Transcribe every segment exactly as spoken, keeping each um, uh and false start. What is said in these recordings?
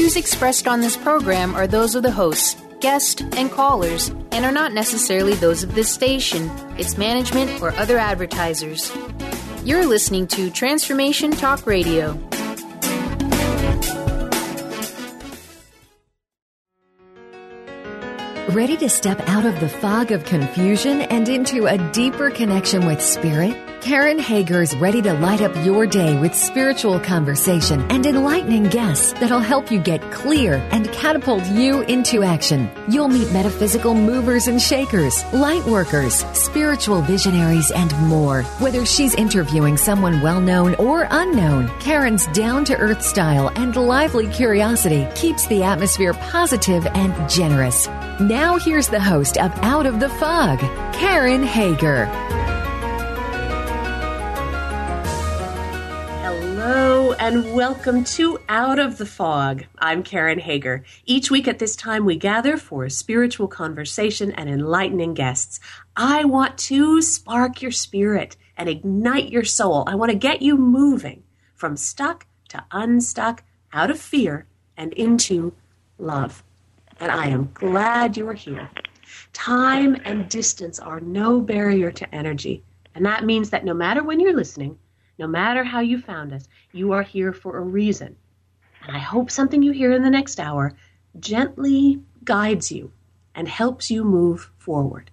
views expressed on this program are those of the hosts, guests, and callers, and are not necessarily those of this station, its management, or other advertisers. You're listening to Transformation Talk Radio. Ready to step out of the fog of confusion and into a deeper connection with Spirit? Karen Hager's ready to light up your day with spiritual conversation and enlightening guests that'll help you get clear and catapult you into action. You'll meet metaphysical movers and shakers, light workers, spiritual visionaries, and more. Whether she's interviewing someone well-known or unknown, Karen's down-to-earth style and lively curiosity keeps the atmosphere positive and generous. Now here's the host of Out of the Fog, Karen Hager. Hello and welcome to Out of the Fog. I'm Karen Hager. Each week at this time we gather for a spiritual conversation and enlightening guests. I want to spark your spirit and ignite your soul. I want to get you moving from stuck to unstuck, out of fear and into love. And I am glad you are here. Time and distance are no barrier to energy. And that means that no matter when you're listening, no matter how you found us, you are here for a reason. And I hope something you hear in the next hour gently guides you and helps you move forward.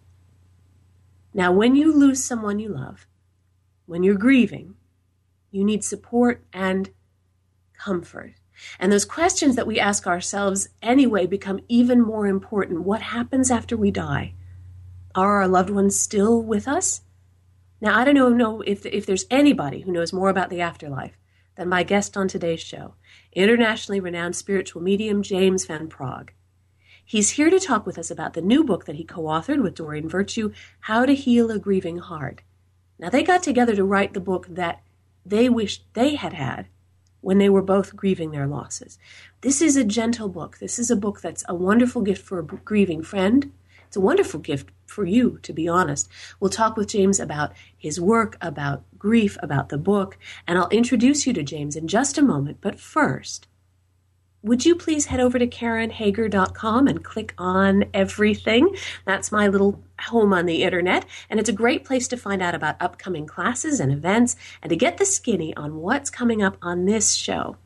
Now, when you lose someone you love, when you're grieving, you need support and comfort. And those questions that we ask ourselves anyway become even more important. What happens after we die? Are our loved ones still with us? Now, I don't know, know if, if there's anybody who knows more about the afterlife than my guest on today's show, internationally renowned spiritual medium James Van Praagh. He's here to talk with us about the new book that he co-authored with Doreen Virtue, How to Heal a Grieving Heart. Now, they got together to write the book that they wished they had had when they were both grieving their losses. This is a gentle book. This is a book that's a wonderful gift for a grieving friend. It's a wonderful gift for you, to be honest. We'll talk with James about his work, about grief, about the book, and I'll introduce you to James in just a moment. But first, would you please head over to Karen Hager dot com and click on everything? That's my little home on the internet, and it's a great place to find out about upcoming classes and events and to get the skinny on what's coming up on this show.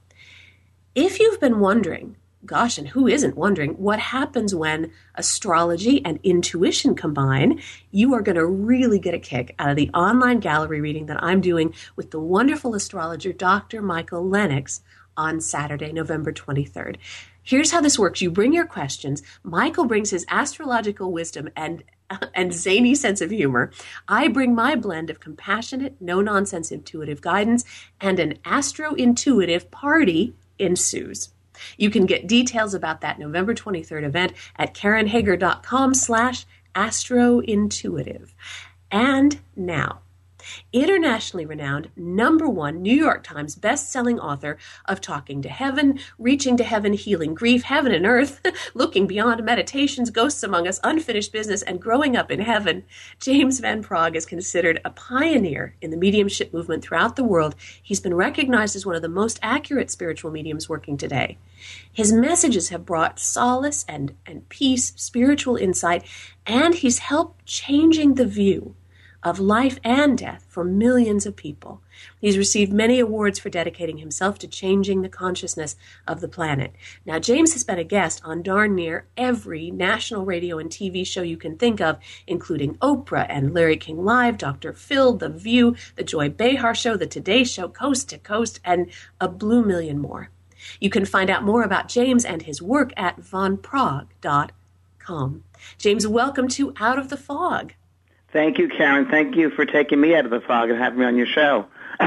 If you've been wondering, gosh, and who isn't wondering, what happens when astrology and intuition combine, you are going to really get a kick out of the online gallery reading that I'm doing with the wonderful astrologer Doctor Michael Lennox on Saturday, November twenty-third. Here's how this works. You bring your questions. Michael brings his astrological wisdom and and zany sense of humor. I bring my blend of compassionate, no-nonsense intuitive guidance, and an astro-intuitive party ensues. You can get details about that November twenty-third event at Karen Hager dot com slash astrointuitive. And now, internationally renowned, number one New York Times best-selling author of Talking to Heaven, Reaching to Heaven, Healing Grief, Heaven and Earth, Looking Beyond, Meditations, Ghosts Among Us, Unfinished Business, and Growing Up in Heaven, James Van Praagh is considered a pioneer in the mediumship movement throughout the world. He's been recognized as one of the most accurate spiritual mediums working today. His messages have brought solace and, and peace, spiritual insight, and he's helped changing the view of life and death for millions of people. He's received many awards for dedicating himself to changing the consciousness of the planet. Now, James has been a guest on darn near every national radio and T V show you can think of, including Oprah and Larry King Live, Doctor Phil, The View, The Joy Behar Show, The Today Show, Coast to Coast, and a blue million more. You can find out more about James and his work at van praagh dot com. James, welcome to Out of the Fog. Thank you, Karen. Thank you for taking me out of the fog and having me on your show.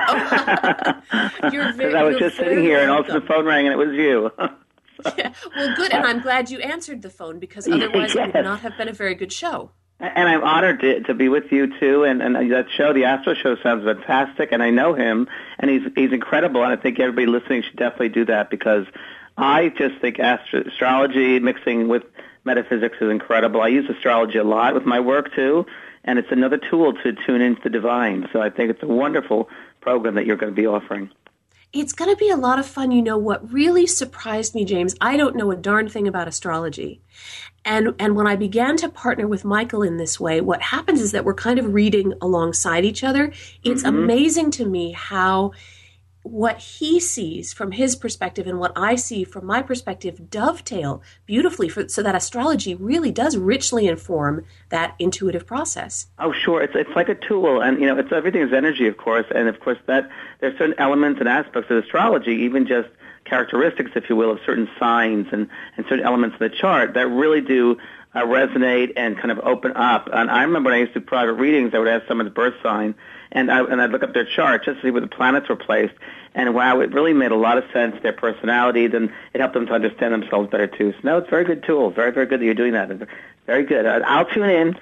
Because I was just sitting here and all of a sudden the phone rang and it was you. Yeah, well, good, and I'm glad you answered the phone because otherwise yes. It would not have been a very good show. And I'm honored to, to be with you, too, and, and that show, the Astro Show, sounds fantastic, and I know him, and he's he's incredible, and I think everybody listening should definitely do that because I just think astro- astrology mixing with metaphysics is incredible. I use astrology a lot with my work, too, and it's another tool to tune into the divine. So I think it's a wonderful program that you're going to be offering. it's going to be a lot of fun. You know, what really surprised me, James, I don't know a darn thing about astrology. And and when I began to partner with Michael in this way, what happens is that we're kind of reading alongside each other. It's mm-hmm. amazing to me how what he sees from his perspective and what I see from my perspective dovetail beautifully for, so that astrology really does richly inform that intuitive process. Oh, sure. It's it's like a tool, and you know, it's everything is energy, of course, and of course that there's certain elements and aspects of astrology, even just characteristics, if you will, of certain signs and, and certain elements of the chart that really do uh, resonate and kind of open up. And I remember when I used to do private readings, I would ask someone's birth sign, and I and I'd look up their chart just to see where the planets were placed. And wow, it really made a lot of sense, their personalities, and it helped them to understand themselves better too. So no, it's a very good tool. Very, very good that you're doing that. Very good. I'll tune in.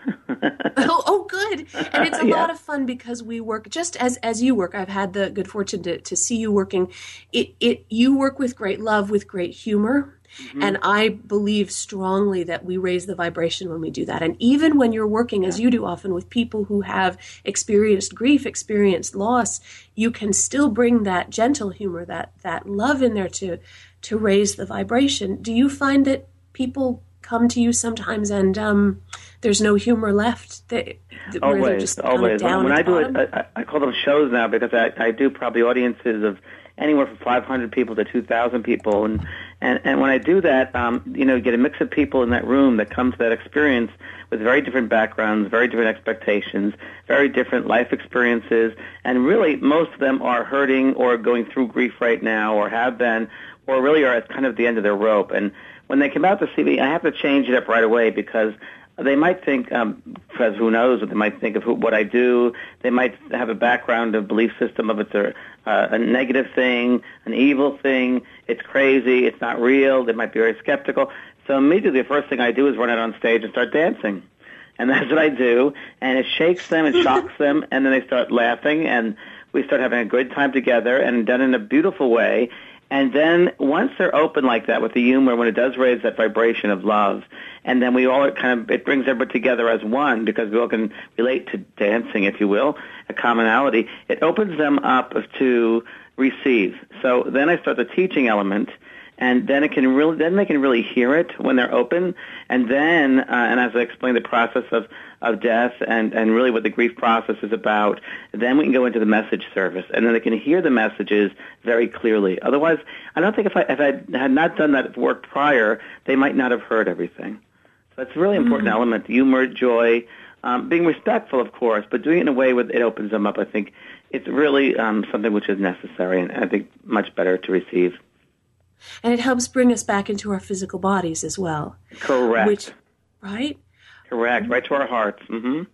oh, oh, good. And it's a yeah. lot of fun because we work just as as you work. I've had the good fortune to, to see you working. It it you work with great love, with great humor. Mm-hmm. And I believe strongly that we raise the vibration when we do that. And even when you're working, yeah. as you do often, with people who have experienced grief, experienced loss, you can still bring that gentle humor, that that love in there to to raise the vibration. Do you find that people come to you sometimes and um, there's no humor left? That, that always, where they're just always. Down when I do bottom? it, I, I call them shows now because I, I do probably audiences of anywhere from five hundred people to two thousand people. And, and, and when I do that, um, you know, you get a mix of people in that room that come to that experience with very different backgrounds, very different expectations, very different life experiences. And really, most of them are hurting or going through grief right now or have been or really are at kind of the end of their rope. And when they come out to see me, I have to change it up right away because they might think, um, because who knows, what they might think of who, what I do. They might have a background of belief system of it's a, uh, a negative thing, an evil thing, it's crazy, it's not real. They might be very skeptical. So immediately the first thing I do is run out on stage and start dancing. And that's what I do. And it shakes them, it shocks them, and then they start laughing, and we start having a good time together and done in a beautiful way. And then once they're open like that with the humor, when it does raise that vibration of love, and then we all kind of, it brings everybody together as one because we all can relate to dancing, if you will, a commonality. It opens them up to receive. So then I start the teaching element, and then it can really, then they can really hear it when they're open. And then, uh, and as I explain the process of, of death and, and really what the grief process is about, then we can go into the message service, and then they can hear the messages very clearly. Otherwise, I don't think if I, if I had not done that work prior, they might not have heard everything. So it's a really important mm-hmm. element, humor, joy, um, being respectful, of course, but doing it in a way where it opens them up. I think it's really um, something which is necessary and I think much better to receive. And it helps bring us back into our physical bodies as well. Correct. Which, right? Correct, right to our hearts. Mm-hmm.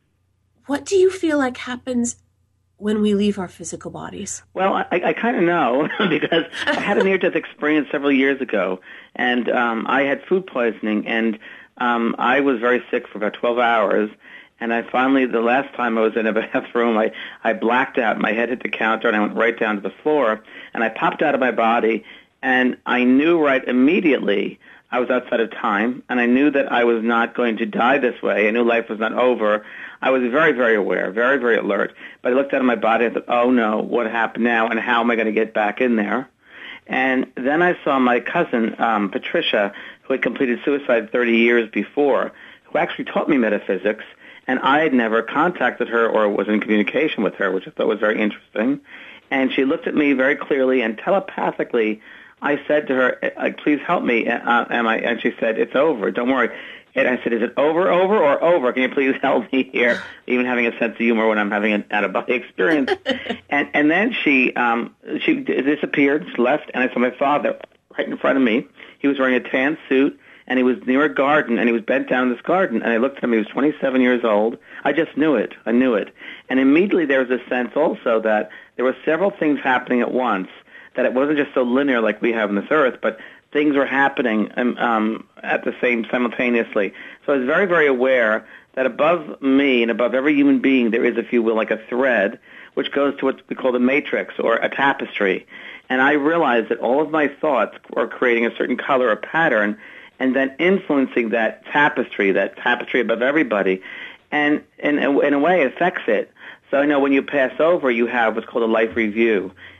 What do you feel like happens when we leave our physical bodies? Well, I, I kind of know because I had a near-death experience several years ago, and um, I had food poisoning, and um, I was very sick for about twelve hours, and I finally, the last time I was in a bathroom, I, I blacked out. My head hit the counter, and I went right down to the floor, and I popped out of my body, and I knew right immediately I was outside of time, and I knew that I was not going to die this way. I knew life was not over. I was very, very aware, very, very alert. But I looked out of my body and thought, oh, no, what happened now, and how am I going to get back in there? And then I saw my cousin, um, Patricia, who had completed suicide thirty years before, who actually taught me metaphysics, and I had never contacted her or was in communication with her, which I thought was very interesting. And she looked at me very clearly and telepathically I said to her, please help me, uh, am I? And she said, it's over, don't worry. And I said, is it over, over, or over? Can you please help me here? Even having a sense of humor when I'm having an out-of-body experience. and and then she um, she disappeared, she left, and I saw my father right in front of me. He was wearing a tan suit, and he was near a garden, and he was bent down in this garden. And I looked at him, he was twenty-seven years old. I just knew it. I knew it. And immediately there was a sense also that there were several things happening at once, that it wasn't just so linear like we have on this earth, but things were happening um, um, at the same simultaneously. So I was very, very aware that above me and above every human being there is, if you will, like a thread, which goes to what we call the matrix or a tapestry. And I realized that all of my thoughts were creating a certain color or pattern and then influencing that tapestry, that tapestry above everybody, and, and in a way it affects it. So I know when you pass over, you have what's called a life review.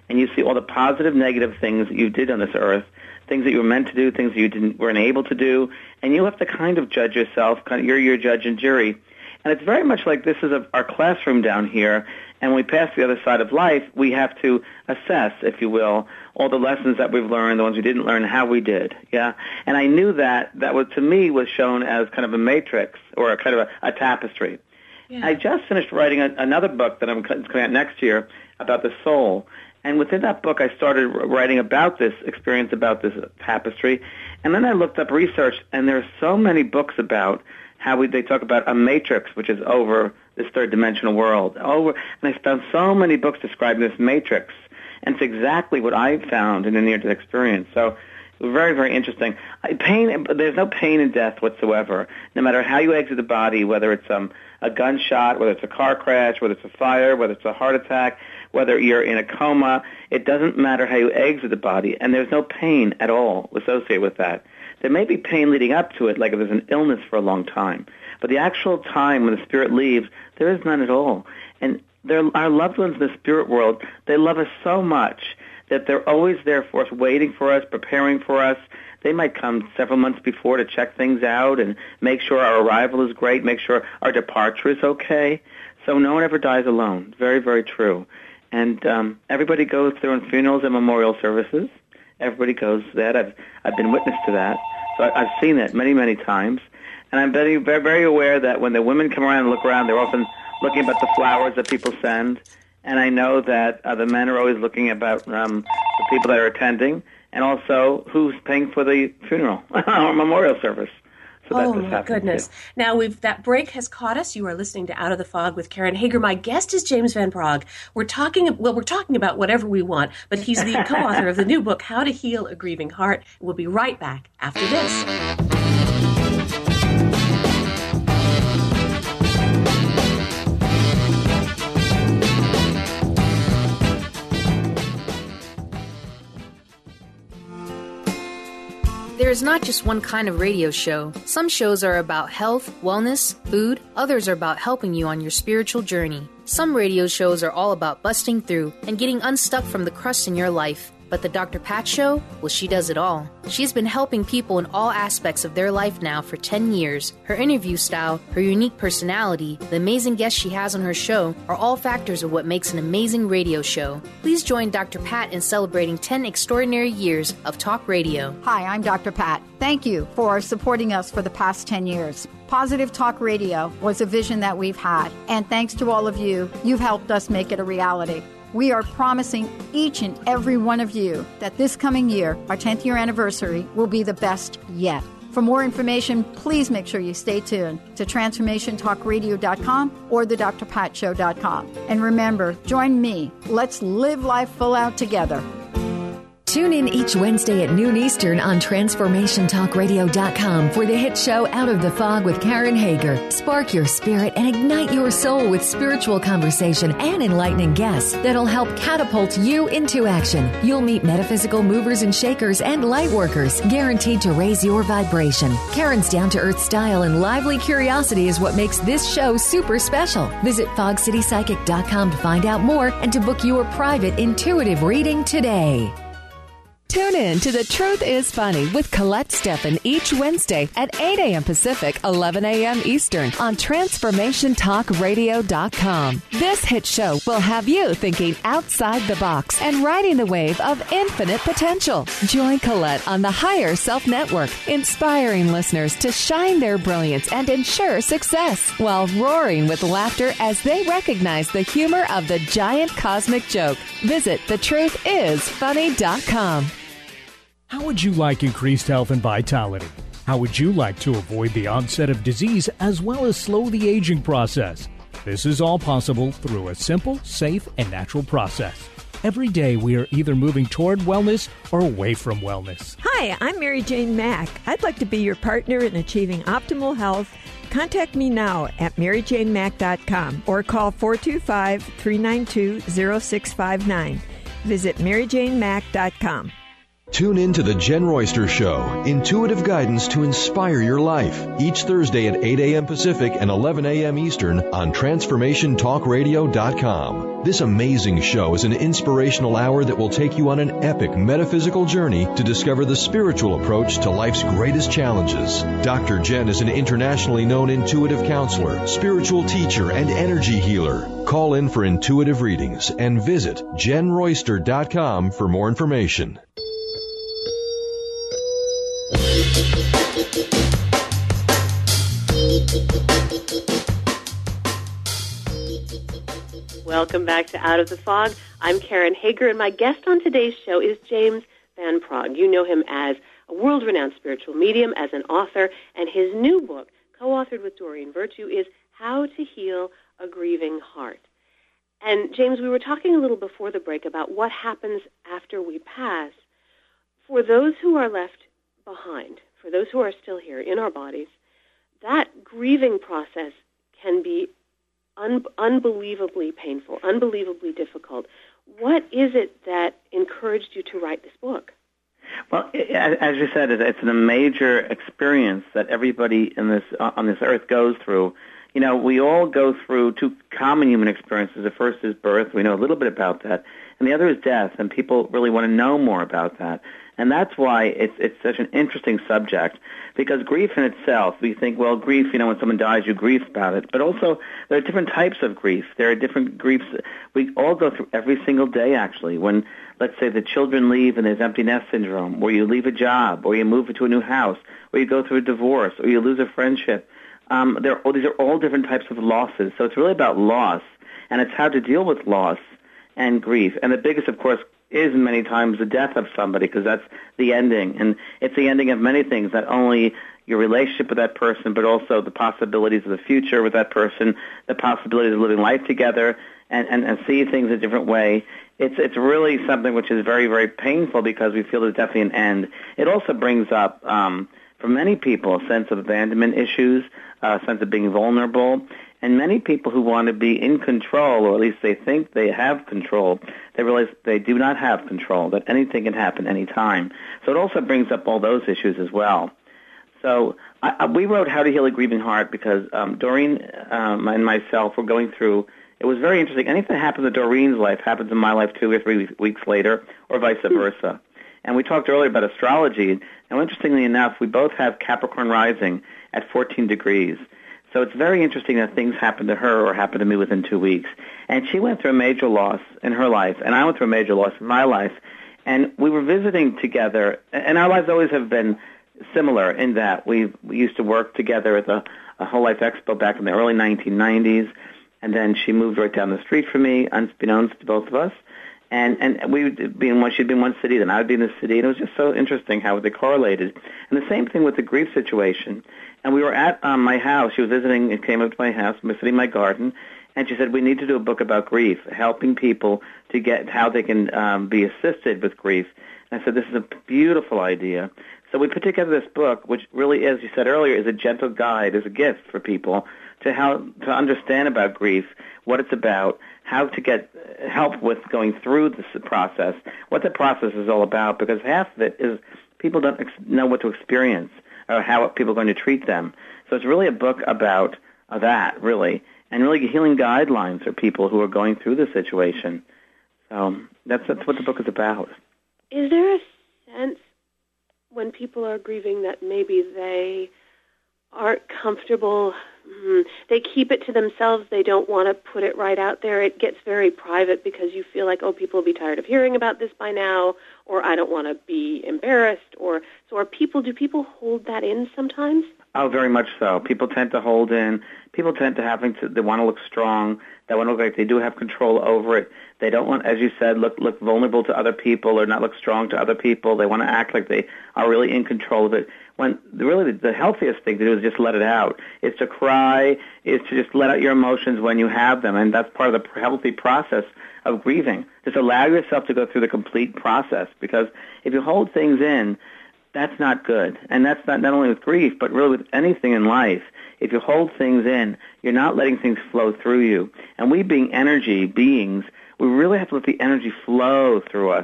and you see all the positive, negative things that you did on this earth, things that you were meant to do, things that you didn't weren't able to do, and you have to kind of judge yourself. Kind of, you're your judge and jury. And it's very much like this is a, our classroom down here, and when we pass the other side of life, we have to assess, if you will, all the lessons that we've learned, the ones we didn't learn, how we did. Yeah, and I knew that that was, to me, was shown as kind of a matrix or a kind of a, a tapestry. Yeah. I just finished writing a, another book that I'm coming out next year about the soul. And within that book, I started writing about this experience, about this tapestry. And then I looked up research, and there are so many books about how we, they talk about a matrix, which is over this third-dimensional world. Over, and I found so many books describing this matrix. And it's exactly what I found in a near-death experience. So it was very, very interesting. Pain, there's no pain in death whatsoever. No matter how you exit the body, whether it's um, a gunshot, whether it's a car crash, whether it's a fire, whether it's a heart attack, whether you're in a coma, it doesn't matter how you exit the body, and there's no pain at all associated with that. There may be pain leading up to it, like if there's an illness for a long time. But the actual time when the spirit leaves, there is none at all. And our loved ones in the spirit world, they love us so much that they're always there for us, waiting for us, preparing for us. They might come several months before to check things out and make sure our arrival is great, make sure our departure is okay. So no one ever dies alone. Very, very true. And um, everybody goes through in funerals and memorial services. Everybody goes to that. I've I've been witness to that. So I, I've seen it many, many times. And I'm very, very, very aware that when the women come around and look around, they're often looking about the flowers that people send. And I know that uh, the men are always looking about um, the people that are attending, and also who's paying for the funeral or memorial service. So oh, my goodness. Too. Now, we've that break has caught us. You are listening to Out of the Fog with Karen Hager. My guest is James Van Praagh. We're talking, well, we're talking about whatever we want, but he's the co-author of the new book, How to Heal a Grieving Heart. We'll be right back after this. There is not just one kind of radio show. Some shows are about health, wellness, food. Others are about helping you on your spiritual journey. Some radio shows are all about busting through and getting unstuck from the crust in your life. But the Doctor Pat Show? Well, she does it all. She's been helping people in all aspects of their life now for ten years. Her interview style, her unique personality, the amazing guests she has on her show are all factors of what makes an amazing radio show. Please join Doctor Pat in celebrating ten extraordinary years of talk radio. Hi, I'm Doctor Pat. Thank you for supporting us for the past ten years. Positive Talk Radio was a vision that we've had, and thanks to all of you, you've helped us make it a reality. We are promising each and every one of you that this coming year, our tenth year anniversary, will be the best yet. For more information, please make sure you stay tuned to transformation talk radio dot com or the d r pat show dot com. And remember, join me. Let's live life full out together. Tune in each Wednesday at noon Eastern on transformation talk radio dot com for the hit show Out of the Fog with Karen Hager. Spark your spirit and ignite your soul with spiritual conversation and enlightening guests that'll help catapult you into action. You'll meet metaphysical movers and shakers and light workers, guaranteed to raise your vibration. Karen's down-to-earth style and lively curiosity is what makes this show super special. Visit fog city psychic dot com to find out more and to book your private intuitive reading today. Tune in to The Truth is Funny with Colette Steffen each Wednesday at eight a.m. Pacific, eleven a.m. Eastern on transformation talk radio dot com. This hit show will have you thinking outside the box and riding the wave of infinite potential. Join Colette on the Higher Self Network, inspiring listeners to shine their brilliance and ensure success while roaring with laughter as they recognize the humor of the giant cosmic joke. Visit the truth is funny dot com. How would you like increased health and vitality? How would you like to avoid the onset of disease as well as slow the aging process? This is all possible through a simple, safe, and natural process. Every day we are either moving toward wellness or away from wellness. Hi, I'm Mary Jane Mack. I'd like to be your partner in achieving optimal health. Contact me now at mary jane mack dot com or call four two five, three nine two, zero six five nine. Visit mary jane mack dot com. Tune in to The Jen Royster Show, intuitive guidance to inspire your life, each Thursday at eight a.m. Pacific and eleven a.m. Eastern on Transformation Talk Radio dot com. This amazing show is an inspirational hour that will take you on an epic metaphysical journey to discover the spiritual approach to life's greatest challenges. Doctor Jen is an internationally known intuitive counselor, spiritual teacher, and energy healer. Call in for intuitive readings and visit Jen Royster dot com for more information. Welcome back to Out of the Fog. I'm Karen Hager, and my guest on today's show is James Van Praagh. You know him as a world-renowned spiritual medium, as an author, and his new book, co-authored with Doreen Virtue, is How to Heal a Grieving Heart. And, James, we were talking a little before the break about what happens after we pass. For those who are left behind, for those who are still here in our bodies, that grieving process can be un- unbelievably painful, unbelievably difficult. What is it that encouraged you to write this book? Well, as you said, it's a major experience that everybody in this on this earth goes through. You know, we all go through two common human experiences. The first is birth. We know a little bit about that. And the other is death, and people really want to know more about that. And that's why it's it's such an interesting subject, because grief in itself, we think, well, grief, you know, when someone dies, you grieve about it. But also, there are different types of grief. There are different griefs we all go through every single day, actually. When, let's say, the children leave and there's empty nest syndrome, or you leave a job, or you move into a new house, or you go through a divorce, or you lose a friendship. Um, they're, these are all different types of losses. So it's really about loss, and it's how to deal with loss and grief. And the biggest, of course, is many times the death of somebody, because that's the ending. And it's the ending of many things, not only your relationship with that person, but also the possibilities of the future with that person, the possibilities of living life together, and, and, and see things a different way. It's it's really something which is very, very painful, because we feel there's definitely an end. It also brings up, um, for many people, a sense of abandonment issues, a sense of being vulnerable. And many people who want to be in control, or at least they think they have control, they realize they do not have control, that anything can happen anytime. So it also brings up all those issues as well. So I, we wrote How to Heal a Grieving Heart because um, Doreen um, and myself were going through, it was very interesting. Anything that happens in Doreen's life happens in my life two or three weeks later, or vice versa. And we talked earlier about astrology. Now, interestingly enough, we both have Capricorn rising at fourteen degrees. So it's very interesting that things happen to her or happen to me within two weeks. And she went through a major loss in her life, and I went through a major loss in my life. And we were visiting together, and our lives always have been similar in that we we used to work together at the a Whole Life Expo back in the early nineteen nineties, and then she moved right down the street from me, unbeknownst to both of us. And and we would be in one, she'd be in one city, then I would be in the city, and it was just so interesting how they correlated. And the same thing with the grief situation. And we were at um, my house. She was visiting and came up to my house. We were sitting in my garden, and she said, we need to do a book about grief, helping people to get how they can um, be assisted with grief. And I said, this is a beautiful idea. So we put together this book, which really, as you said earlier, is a gentle guide, is a gift for people to how to understand about grief, what it's about, how to get help with going through this process, what the process is all about, because half of it is people don't ex- know what to experience or how people are going to treat them. So it's really a book about uh, that, really, and really healing guidelines for people who are going through the situation. So that's, that's what the book is about. Is there a sense when people are grieving that maybe they aren't comfortable, mm, they keep it to themselves, they don't want to put it right out there, it gets very private because you feel like, oh, people will be tired of hearing about this by now, or I don't want to be embarrassed, or so are people, do people hold that in sometimes? Oh, very much so. People tend to hold in. People tend to having to, they want to look strong. They want to look like they do have control over it. They don't want, as you said, look look vulnerable to other people or not look strong to other people. They want to act like they are really in control of it. When really the, the healthiest thing to do is just let it out. Is to cry, is to just let out your emotions when you have them, and that's part of the healthy process of grieving. Just allow yourself to go through the complete process, because if you hold things in, that's not good. And that's not, not only with grief, but really with anything in life. If you hold things in, you're not letting things flow through you. And we being energy beings, we really have to let the energy flow through us.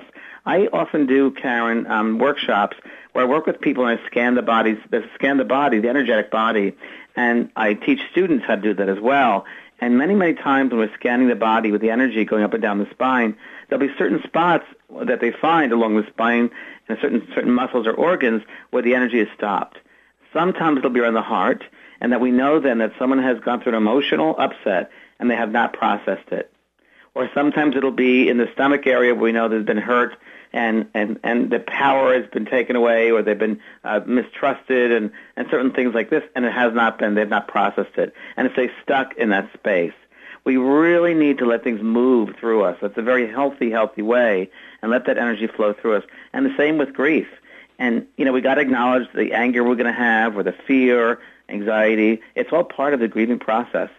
I often do, Karen, um, workshops where I work with people and I scan the bodies, scan the body, the energetic body, and I teach students how to do that as well. And many, many times when we're scanning the body with the energy going up and down the spine, there'll be certain spots that they find along the spine and certain certain muscles or organs where the energy is stopped. Sometimes it'll be around the heart, and that we know then that someone has gone through an emotional upset and they have not processed it. Or sometimes it'll be in the stomach area where we know there's been hurt and, and, and the power has been taken away, or they've been uh, mistrusted and, and certain things like this, and it has not been, they've not processed it. And if they stuck in that space, we really need to let things move through us. That's a very healthy, healthy way, and let that energy flow through us. And the same with grief. And, you know, we got to acknowledge the anger we're going to have, or the fear, anxiety. It's all part of the grieving process.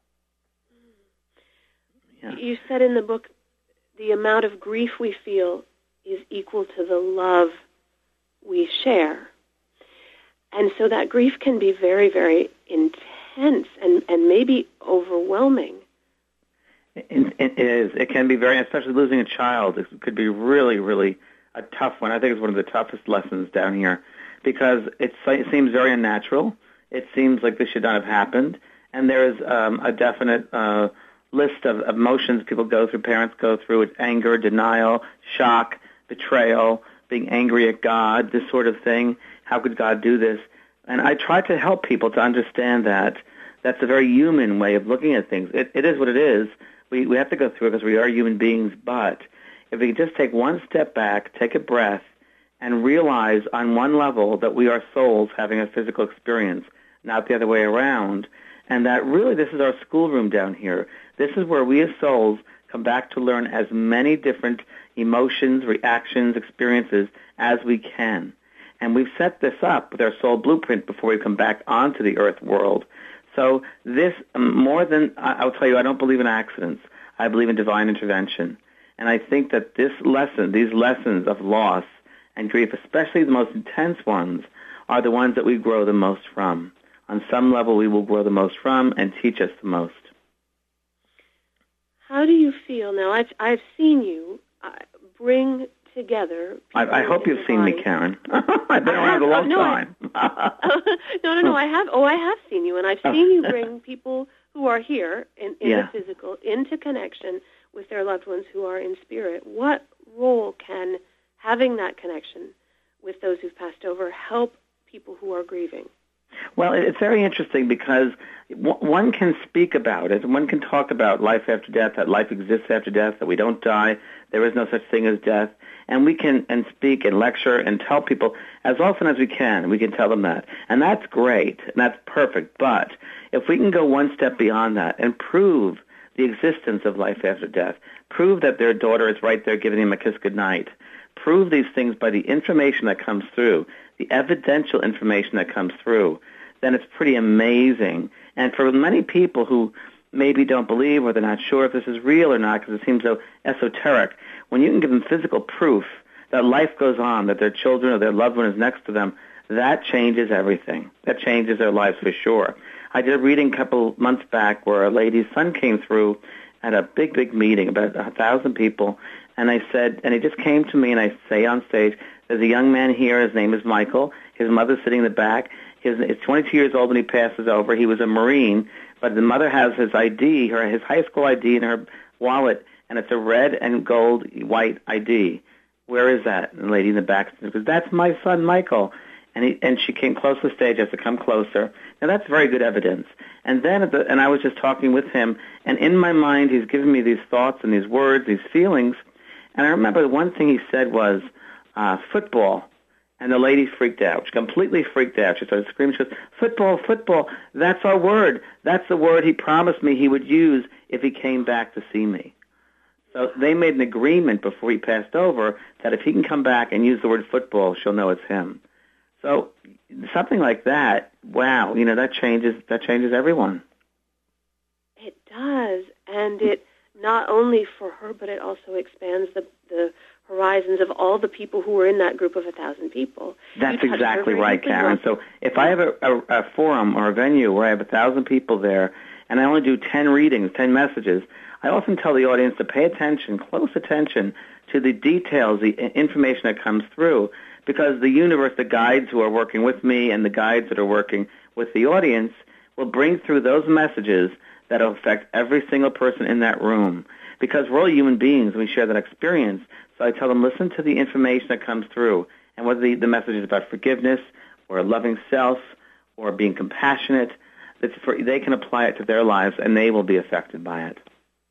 Yeah. You said in the book, the amount of grief we feel is equal to the love we share. And so that grief can be very, very intense and, and maybe overwhelming. It, it is. It can be very, especially losing a child. It could be really, really a tough one. I think it's one of the toughest lessons down here because it, it seems very unnatural. It seems like this should not have happened. And there is um, a definite uh, list of emotions people go through, parents go through. It's anger, denial, shock, betrayal, being angry at God, this sort of thing. How could God do this? And I try to help people to understand that. That's a very human way of looking at things. It, it is what it is. We, we have to go through it because we are human beings, but if we just take one step back, take a breath, and realize on one level that we are souls having a physical experience, not the other way around, and that really this is our schoolroom down here. This is where we as souls come back to learn as many different emotions, reactions, experiences as we can. And we've set this up with our soul blueprint before we come back onto the earth world. So this, um, more than, I'll tell you, I don't believe in accidents. I believe in divine intervention. And I think that this lesson, these lessons of loss and grief, especially the most intense ones, are the ones that we grow the most from. On some level, we will grow the most from and teach us the most. How do you feel now? I've, I've seen you uh, bring together... I, I hope you've seen me, Karen. I've been around a long oh, no, time. I, no, no, no, I have. Oh, I have seen you, and I've seen you bring people who are here in, in yeah. the physical into connection with their loved ones who are in spirit. What role can having that connection with those who've passed over help people who are grieving? Well, it's very interesting because one can speak about it, one can talk about life after death, that life exists after death, that we don't die, there is no such thing as death, and we can and speak and lecture and tell people as often as we can, we can tell them that. And that's great, and that's perfect, but if we can go one step beyond that and prove the existence of life after death, prove that their daughter is right there giving them a kiss goodnight, prove these things by the information that comes through, the evidential information that comes through, then it's pretty amazing. And for many people who maybe don't believe or they're not sure if this is real or not because it seems so esoteric, when you can give them physical proof that life goes on, that their children or their loved one is next to them, that changes everything. That changes their lives for sure. I did a reading a couple months back where a lady's son came through at a big, big meeting, about a thousand people, and I said, and he just came to me and I say on stage, there's a young man here, his name is Michael, his mother's sitting in the back, His, he's twenty-two years old when he passes over. He was a Marine, but the mother has his I D, her his high school I D in her wallet, and it's a red and gold white I D. Where is that? And the lady in the back says, that's my son, Michael. And he, and she came close to the stage, has to come closer. Now, that's very good evidence. And then, at the, and I was just talking with him, and in my mind, he's giving me these thoughts and these words, these feelings. And I remember the one thing he said was, uh, football. And the lady freaked out. She completely freaked out. She started screaming. She goes, football, football, that's our word. That's the word he promised me he would use if he came back to see me. So they made an agreement before he passed over that if he can come back and use the word football, she'll know it's him. So something like that, wow, you know, that changes that changes everyone. It does. And it not only for her, but it also expands the the horizons of all the people who were in that group of a thousand people. That's exactly right, Karen. So if I have a, a, a forum or a venue where I have a thousand people there and I only do ten readings, ten messages, I often tell the audience to pay attention, close attention to the details, the information that comes through, because the universe, the guides who are working with me and the guides that are working with the audience will bring through those messages that will affect every single person in that room. Because we're all human beings, we share that experience. So I tell them, listen to the information that comes through, and whether the, the message is about forgiveness or a loving self or being compassionate, that's for, they can apply it to their lives, and they will be affected by it.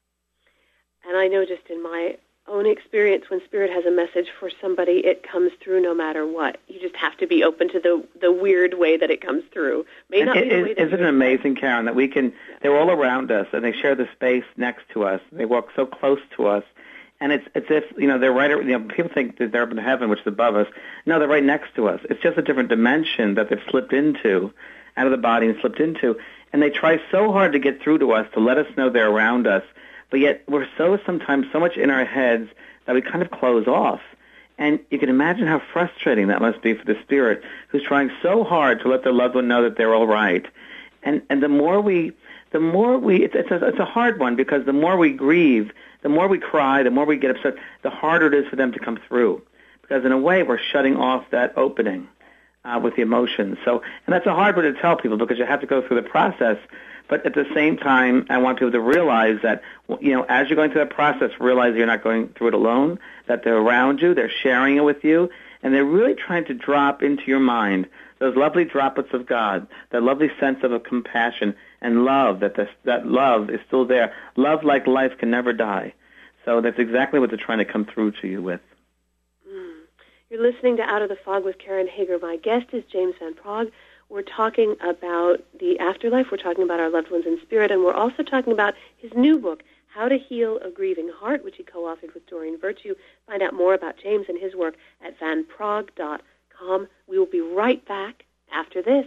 And I know just in my own experience, when Spirit has a message for somebody, it comes through no matter what. You just have to be open to the the weird way that it comes through. May not it, be the it, way that isn't it amazing, Karen, that we can, yeah. they're all around us, and they share the space next to us. They walk so close to us. And it's it's if, you know, they're right, you know, people think that they're up in heaven, which is above us. No, they're right next to us. It's just a different dimension that they've slipped into, out of the body and slipped into. And they try so hard to get through to us, to let us know they're around us. But yet we're so sometimes so much in our heads that we kind of close off. And you can imagine how frustrating that must be for the spirit who's trying so hard to let their loved one know that they're all right. And and the more we, the more we, it's, it's, a, it's a hard one, because the more we grieve, the more we cry, the more we get upset, the harder it is for them to come through. Because in a way, we're shutting off that opening uh, with the emotions. So, and that's a hard way to tell people, because you have to go through the process. But at the same time, I want people to realize that, you know, as you're going through that process, realize you're not going through it alone, that they're around you, they're sharing it with you, and they're really trying to drop into your mind those lovely droplets of God, that lovely sense of a compassion and love, that this, that love is still there. Love like life can never die. So that's exactly what they're trying to come through to you with. Mm. You're listening to Out of the Fog with Karen Hager. My guest is James Van Praagh. We're talking about the afterlife. We're talking about our loved ones in spirit, and we're also talking about his new book, How to Heal a Grieving Heart, which he co-authored with Doreen Virtue. Find out more about James and his work at van praagh dot com. We will be right back after this.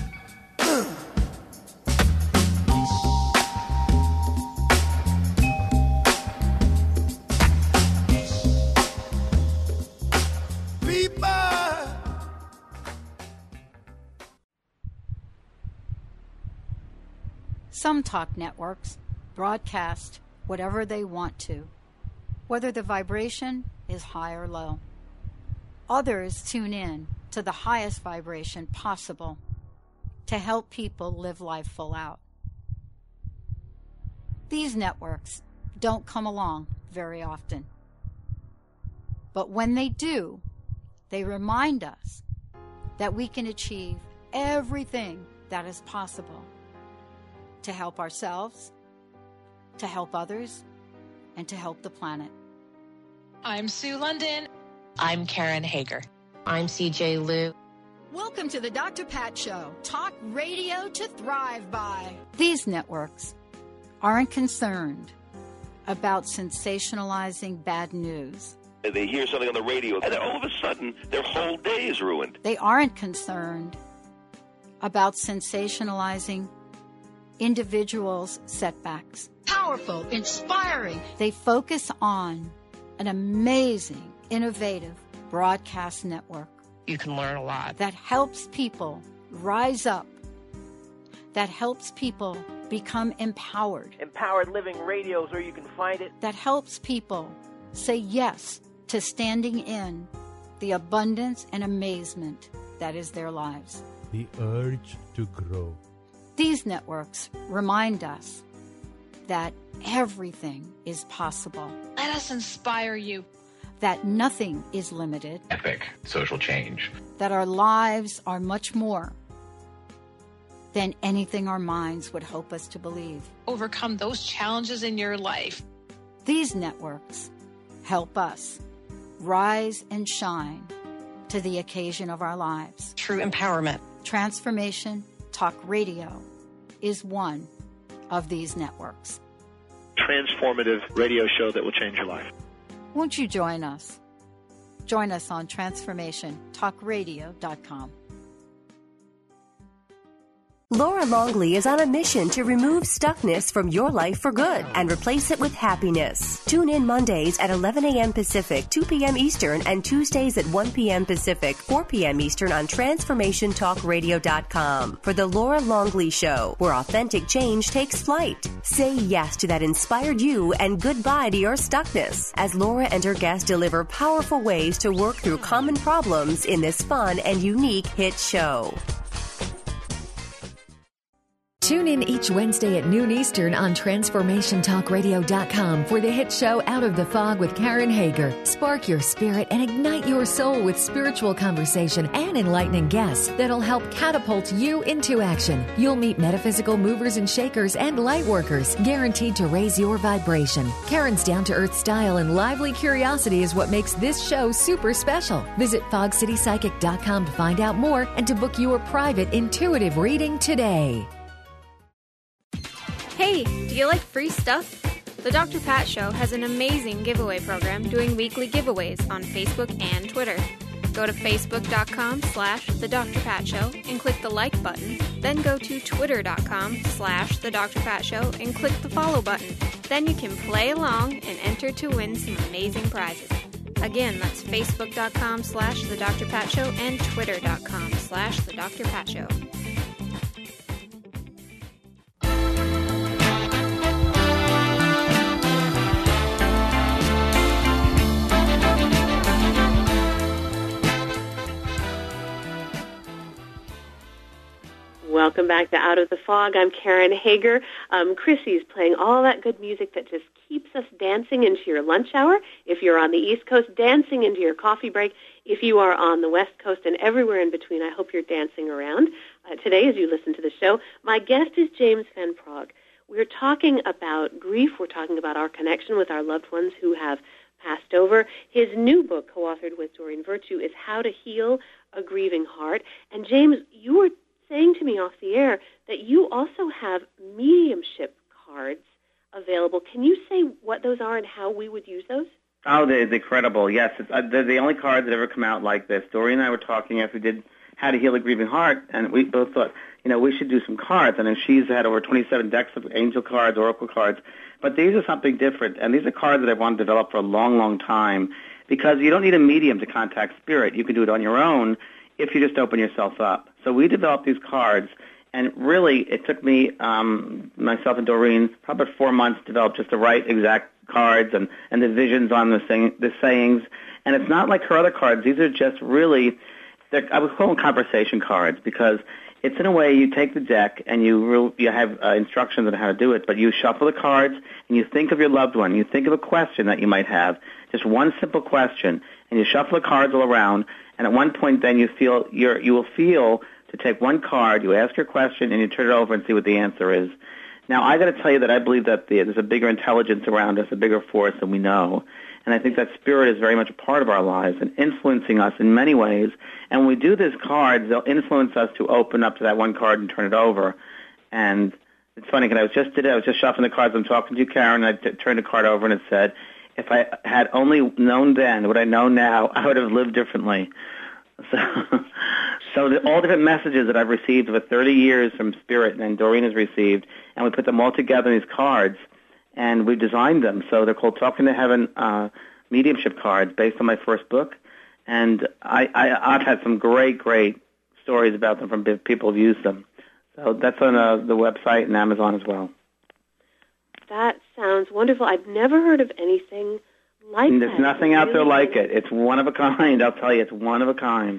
Some talk networks broadcast whatever they want to, whether the vibration is high or low. Others tune in to the highest vibration possible to help people live life full out. These networks don't come along very often. But when they do, they remind us that we can achieve everything that is possible to help ourselves, to help others, and to help the planet. I'm Sue London. I'm Karen Hager. I'm C J Liu. Welcome to the Doctor Pat Show, talk radio to thrive by. These networks aren't concerned about sensationalizing bad news. They hear something on the radio, and then all of a sudden, their whole day is ruined. They aren't concerned about sensationalizing individuals' setbacks. Powerful, inspiring. They focus on an amazing, innovative broadcast network. You can learn a lot. That helps people rise up. That helps people become empowered. Empowered Living Radio is where you can find it. That helps people say yes to standing in the abundance and amazement that is their lives. The urge to grow. These networks remind us that everything is possible. Let us inspire you. That nothing is limited. Epic social change. That our lives are much more than anything our minds would hope us to believe. Overcome those challenges in your life. These networks help us rise and shine to the occasion of our lives. True empowerment. Transformation Talk Radio is one of these networks. Transformative radio show that will change your life. Won't you join us? Join us on transformation talk radio dot com. Laura Longley is on a mission to remove stuckness from your life for good and replace it with happiness. Tune in Mondays at eleven a.m. Pacific, two p.m. Eastern, and Tuesdays at one p.m. Pacific, four p.m. Eastern on Transformation Talk Radio dot com for The Laura Longley Show, where authentic change takes flight. Say yes to that inspired you and goodbye to your stuckness as Laura and her guests deliver powerful ways to work through common problems in this fun and unique hit show. Tune in each Wednesday at noon Eastern on Transformation Talk Radio dot com for the hit show Out of the Fog with Karen Hager. Spark your spirit and ignite your soul with spiritual conversation and enlightening guests that'll help catapult you into action. You'll meet metaphysical movers and shakers and light workers, guaranteed to raise your vibration. Karen's down-to-earth style and lively curiosity is what makes this show super special. Visit fog city psychic dot com to find out more and to book your private intuitive reading today. Hey, do you like free stuff? The Doctor Pat Show has an amazing giveaway program doing weekly giveaways on Facebook and Twitter. Go to facebook.com slash The Doctor Pat Show and click the like button. Then go to twitter.com slash The Doctor Pat Show and click the follow button. Then you can play along and enter to win some amazing prizes. Again, that's facebook.com slash The Doctor Pat Show and twitter.com slash The Doctor Pat Show. Welcome back to Out of the Fog. I'm Karen Hager. Um, Chrissy's playing all that good music that just keeps us dancing into your lunch hour. If you're on the East Coast, dancing into your coffee break. If you are on the West Coast and everywhere in between, I hope you're dancing around. Uh, today, as you listen to the show, my guest is James Van Praagh. We're talking about grief. We're talking about our connection with our loved ones who have passed over. His new book, co-authored with Doreen Virtue, is How to Heal a Grieving Heart. And James, you were saying to me off the air that you also have mediumship cards available. Can you say what those are and how we would use those? Oh, they're incredible. Yes, it's, uh, they're the only cards that ever come out like this. Doreen and I were talking after we did How to Heal a Grieving Heart, and we both thought, you know, we should do some cards. And then she's had over twenty-seven decks of angel cards, oracle cards. But these are something different, and these are cards that I've wanted to develop for a long, long time because you don't need a medium to contact spirit. You can do it on your own if you just open yourself up. So we developed these cards, and really it took me, um, myself and Doreen, probably four months to develop just the right exact cards and, and the visions on the, sing, the sayings. And it's not like her other cards. These are just really, I would call them conversation cards because it's in a way you take the deck and you re- you have uh, instructions on how to do it, but you shuffle the cards and you think of your loved one. You think of a question that you might have, just one simple question, and you shuffle the cards all around. And at one point, then you feel you're, you will feel to take one card, you ask your question, and you turn it over and see what the answer is. Now, I got to tell you that I believe that the, there's a bigger intelligence around us, a bigger force than we know, and I think that spirit is very much a part of our lives and influencing us in many ways. And when we do these cards, they'll influence us to open up to that one card and turn it over. And it's funny because I was just today, I was just shuffling the cards. I'm talking to you, Karen, and I t- turned the card over and it said, if I had only known then what I know now, I would have lived differently. So, so the, all different messages that I've received over thirty years from Spirit and Doreen has received, and we put them all together in these cards, and we designed them. So they're called Talking to Heaven uh, mediumship cards based on my first book. And I, I, I've had some great, great stories about them from people who've used them. So that's on uh, the website and Amazon as well. That sounds wonderful. I've never heard of anything like and that. There's nothing out there like it. It's one of a kind. I'll tell you, it's one of a kind.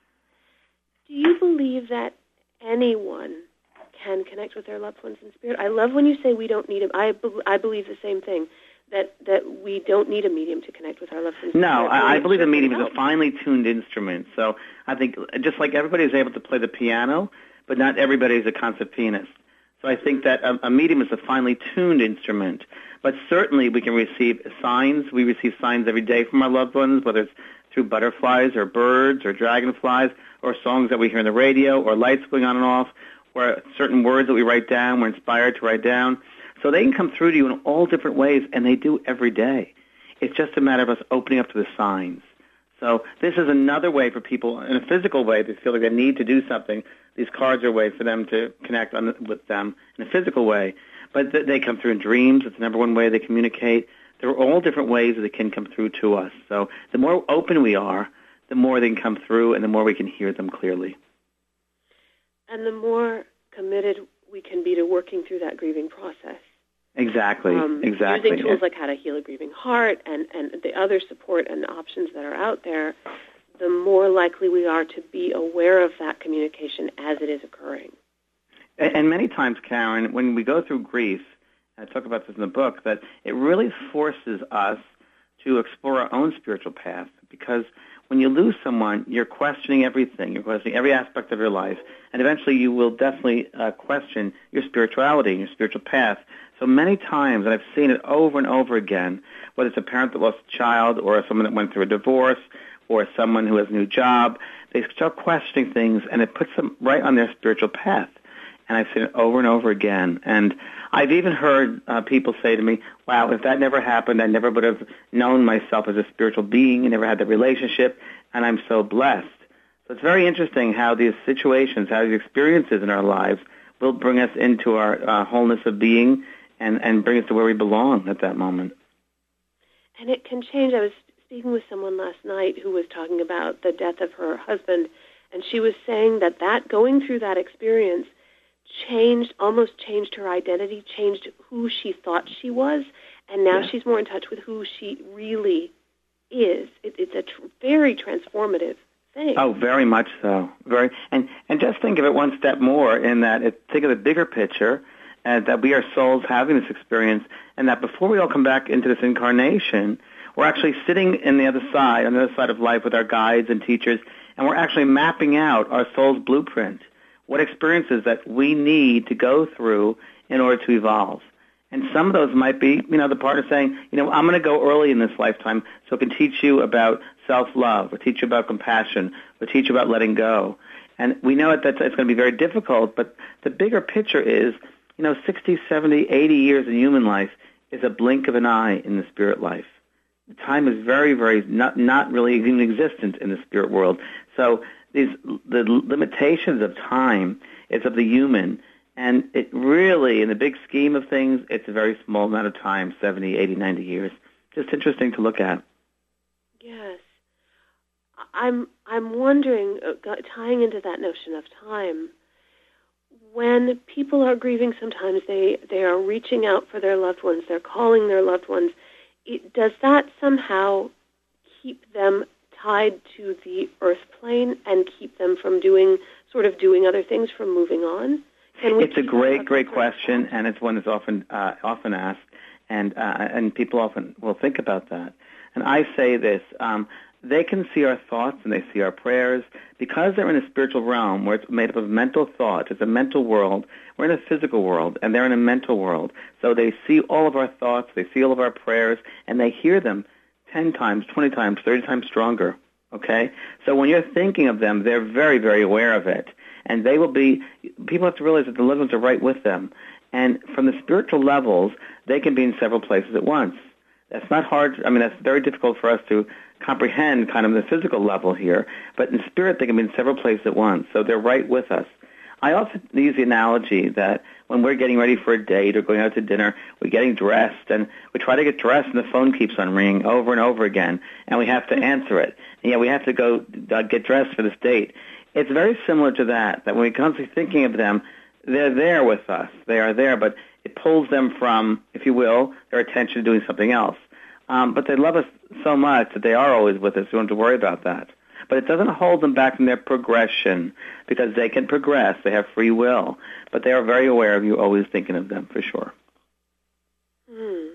Do you believe that anyone can connect with their loved ones in spirit? I love when you say we don't need a... I, be, I believe the same thing, that, that we don't need a medium to connect with our loved ones. No, I, I believe a medium is a finely tuned instrument. So I think just like everybody is able to play the piano, but not everybody is a concert pianist. So I think that a, a medium is a finely tuned instrument. But certainly we can receive signs. We receive signs every day from our loved ones, whether it's through butterflies or birds or dragonflies or songs that we hear on the radio or lights going on and off or certain words that we write down, we're inspired to write down. So they can come through to you in all different ways, and they do every day. It's just a matter of us opening up to the signs. So this is another way for people, in a physical way, they feel like they need to do something. These cards are a way for them to connect on, with them in a physical way. But th- they come through in dreams. It's the number one way they communicate. There are all different ways that they can come through to us. So the more open we are, the more they can come through and the more we can hear them clearly. And the more committed we can be to working through that grieving process. Exactly, um, exactly. Using tools like How to Heal a Grieving Heart and, and the other support and options that are out there, the more likely we are to be aware of that communication as it is occurring. And, and many times, Karen, when we go through grief, and I talk about this in the book, that it really forces us to explore our own spiritual path, because when you lose someone, you're questioning everything. You're questioning every aspect of your life, and eventually you will definitely uh, question your spirituality and your spiritual path. So many times, and I've seen it over and over again, whether it's a parent that lost a child or someone that went through a divorce or someone who has a new job, they start questioning things, and it puts them right on their spiritual path. And I've seen it over and over again. And I've even heard uh, people say to me, wow, if that never happened, I never would have known myself as a spiritual being. I never had that relationship, and I'm so blessed. So it's very interesting how these situations, how these experiences in our lives will bring us into our uh, wholeness of being and, and bring us to where we belong at that moment. And it can change. I was speaking with someone last night who was talking about the death of her husband, and she was saying that, that going through that experience changed, almost changed her identity, changed who she thought she was, and now yeah. she's more in touch with who she really is. It, it's a tr- very transformative thing. Oh, very much so. Very, and and just think of it one step more in that, it, think of the bigger picture, and that we are souls having this experience, and that before we all come back into this incarnation, we're actually sitting in the other side, on the other side of life with our guides and teachers, and we're actually mapping out our soul's blueprint. What experiences that we need to go through in order to evolve. And some of those might be, you know, the partner saying, you know, I'm going to go early in this lifetime so I can teach you about self-love, or teach you about compassion, or teach you about letting go. And we know that that's, it's going to be very difficult, but the bigger picture is, you know, sixty, seventy, eighty years in human life is a blink of an eye in the spirit life. Time is very, very not, not really even existent in the spirit world. So these the limitations of time is of the human, and it really, in the big scheme of things, it's a very small amount of time, seventy, eighty, ninety years. Just interesting to look at. Yes. I'm I'm wondering, uh, tying into that notion of time, when people are grieving, sometimes they, they are reaching out for their loved ones, they're calling their loved ones. It, does that somehow keep them tied to the earth plane and keep them from doing, sort of doing other things, from moving on? Can we it's a great, great question, and it's one that's often uh, often asked, and uh, and people often will think about that. And I say this, um, they can see our thoughts and they see our prayers. Because they're in a spiritual realm where it's made up of mental thoughts, it's a mental world. We're in a physical world, and they're in a mental world. So they see all of our thoughts, they see all of our prayers, and they hear them ten times, twenty times, thirty times stronger, okay? So when you're thinking of them, they're very, very aware of it. And they will be, people have to realize that the loved ones are right with them. And from the spiritual levels, they can be in several places at once. That's not hard. I mean, that's very difficult for us to comprehend kind of the physical level here. But in spirit, they can be in several places at once. So they're right with us. I also use the analogy that when we're getting ready for a date or going out to dinner, we're getting dressed, and we try to get dressed, and the phone keeps on ringing over and over again, and we have to answer it. And yeah, we have to go uh, get dressed for this date. It's very similar to that, that when we constantly thinking of them, they're there with us. They are there, but it pulls them from, if you will, their attention to doing something else. Um, but they love us so much that they are always with us. We don't have to worry about that. But it doesn't hold them back from their progression, because they can progress. They have free will. But they are very aware of you always thinking of them, for sure. Hmm.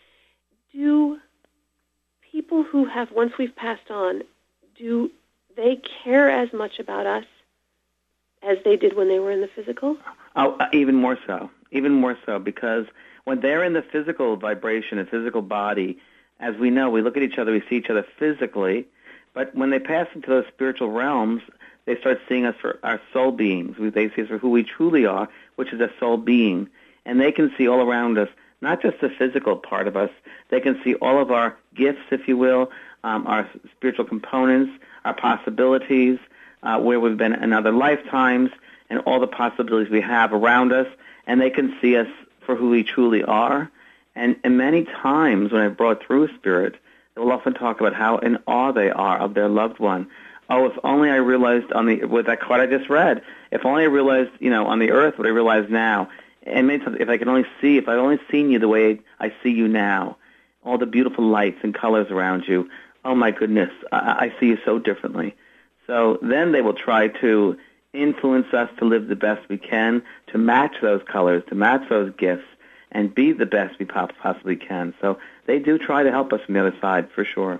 Do people who have, once we've passed on, do they care as much about us as they did when they were in the physical? Oh, uh, even more so. Even more so, because when they're in the physical vibration, the physical body, as we know, we look at each other, we see each other physically, but when they pass into those spiritual realms, they start seeing us for our soul beings. They see us for who we truly are, which is a soul being. And they can see all around us, not just the physical part of us, they can see all of our gifts, if you will, um, our spiritual components, our possibilities, uh, where we've been in other lifetimes, and all the possibilities we have around us, and they can see us for who we truly are. And, and many times when I've brought through Spirit, they will often talk about how in awe they are of their loved one. Oh, if only I realized on the with that quote I just read, if only I realized, you know, on the earth what I realize now. And many times, if I could only see, if I'd only seen you the way I see you now, all the beautiful lights and colors around you, oh my goodness, I, I see you so differently. So then they will try to influence us to live the best we can, to match those colors, to match those gifts, and be the best we possibly can. So they do try to help us from the other side, for sure.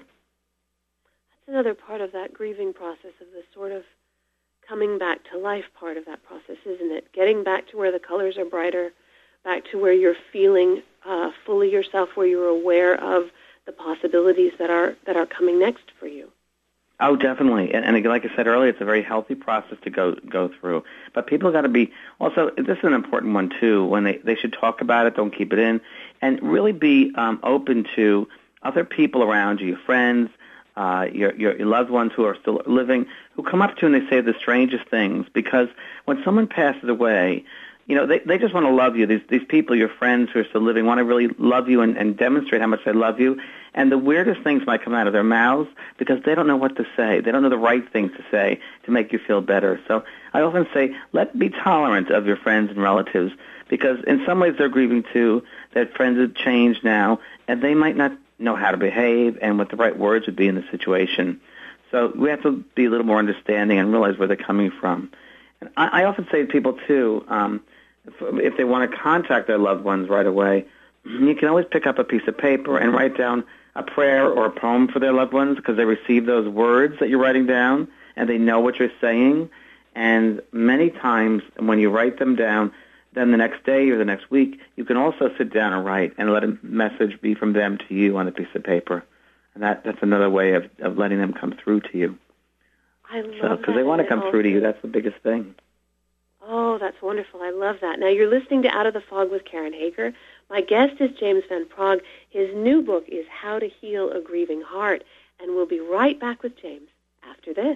That's another part of that grieving process, of the sort of coming back to life part of that process, isn't it? Getting back to where the colors are brighter, back to where you're feeling uh, fully yourself, where you're aware of the possibilities that are that are coming next for you. Oh, definitely. And, and like I said earlier, it's a very healthy process to go go through. But people got to be, also, this is an important one, too, when they, they should talk about it, don't keep it in, and really be um, open to other people around you, your friends, uh, your, your your loved ones who are still living, who come up to you and they say the strangest things. Because when someone passes away, you know, they, they just want to love you. These these people, your friends who are still living, want to really love you and, and demonstrate how much they love you. And the weirdest things might come out of their mouths because they don't know what to say. They don't know the right things to say to make you feel better. So I often say, let be tolerant of your friends and relatives, because in some ways they're grieving too, that friends have changed now, and they might not know how to behave and what the right words would be in the situation. So we have to be a little more understanding and realize where they're coming from. And I, I often say to people, too, um, if, if they want to contact their loved ones right away, you can always pick up a piece of paper and write down a prayer or a poem for their loved ones, because they receive those words that you're writing down, and they know what you're saying. And many times when you write them down, then the next day or the next week, you can also sit down and write and let a message be from them to you on a piece of paper. And that, that's another way of, of letting them come through to you. I love so, that. Because they want to come through to you. That's the biggest thing. Oh, that's wonderful. I love that. Now, you're listening to Out of the Fog with Karen Hager. My guest is James Van Praagh. His new book is How to Heal a Grieving Heart. And we'll be right back with James after this.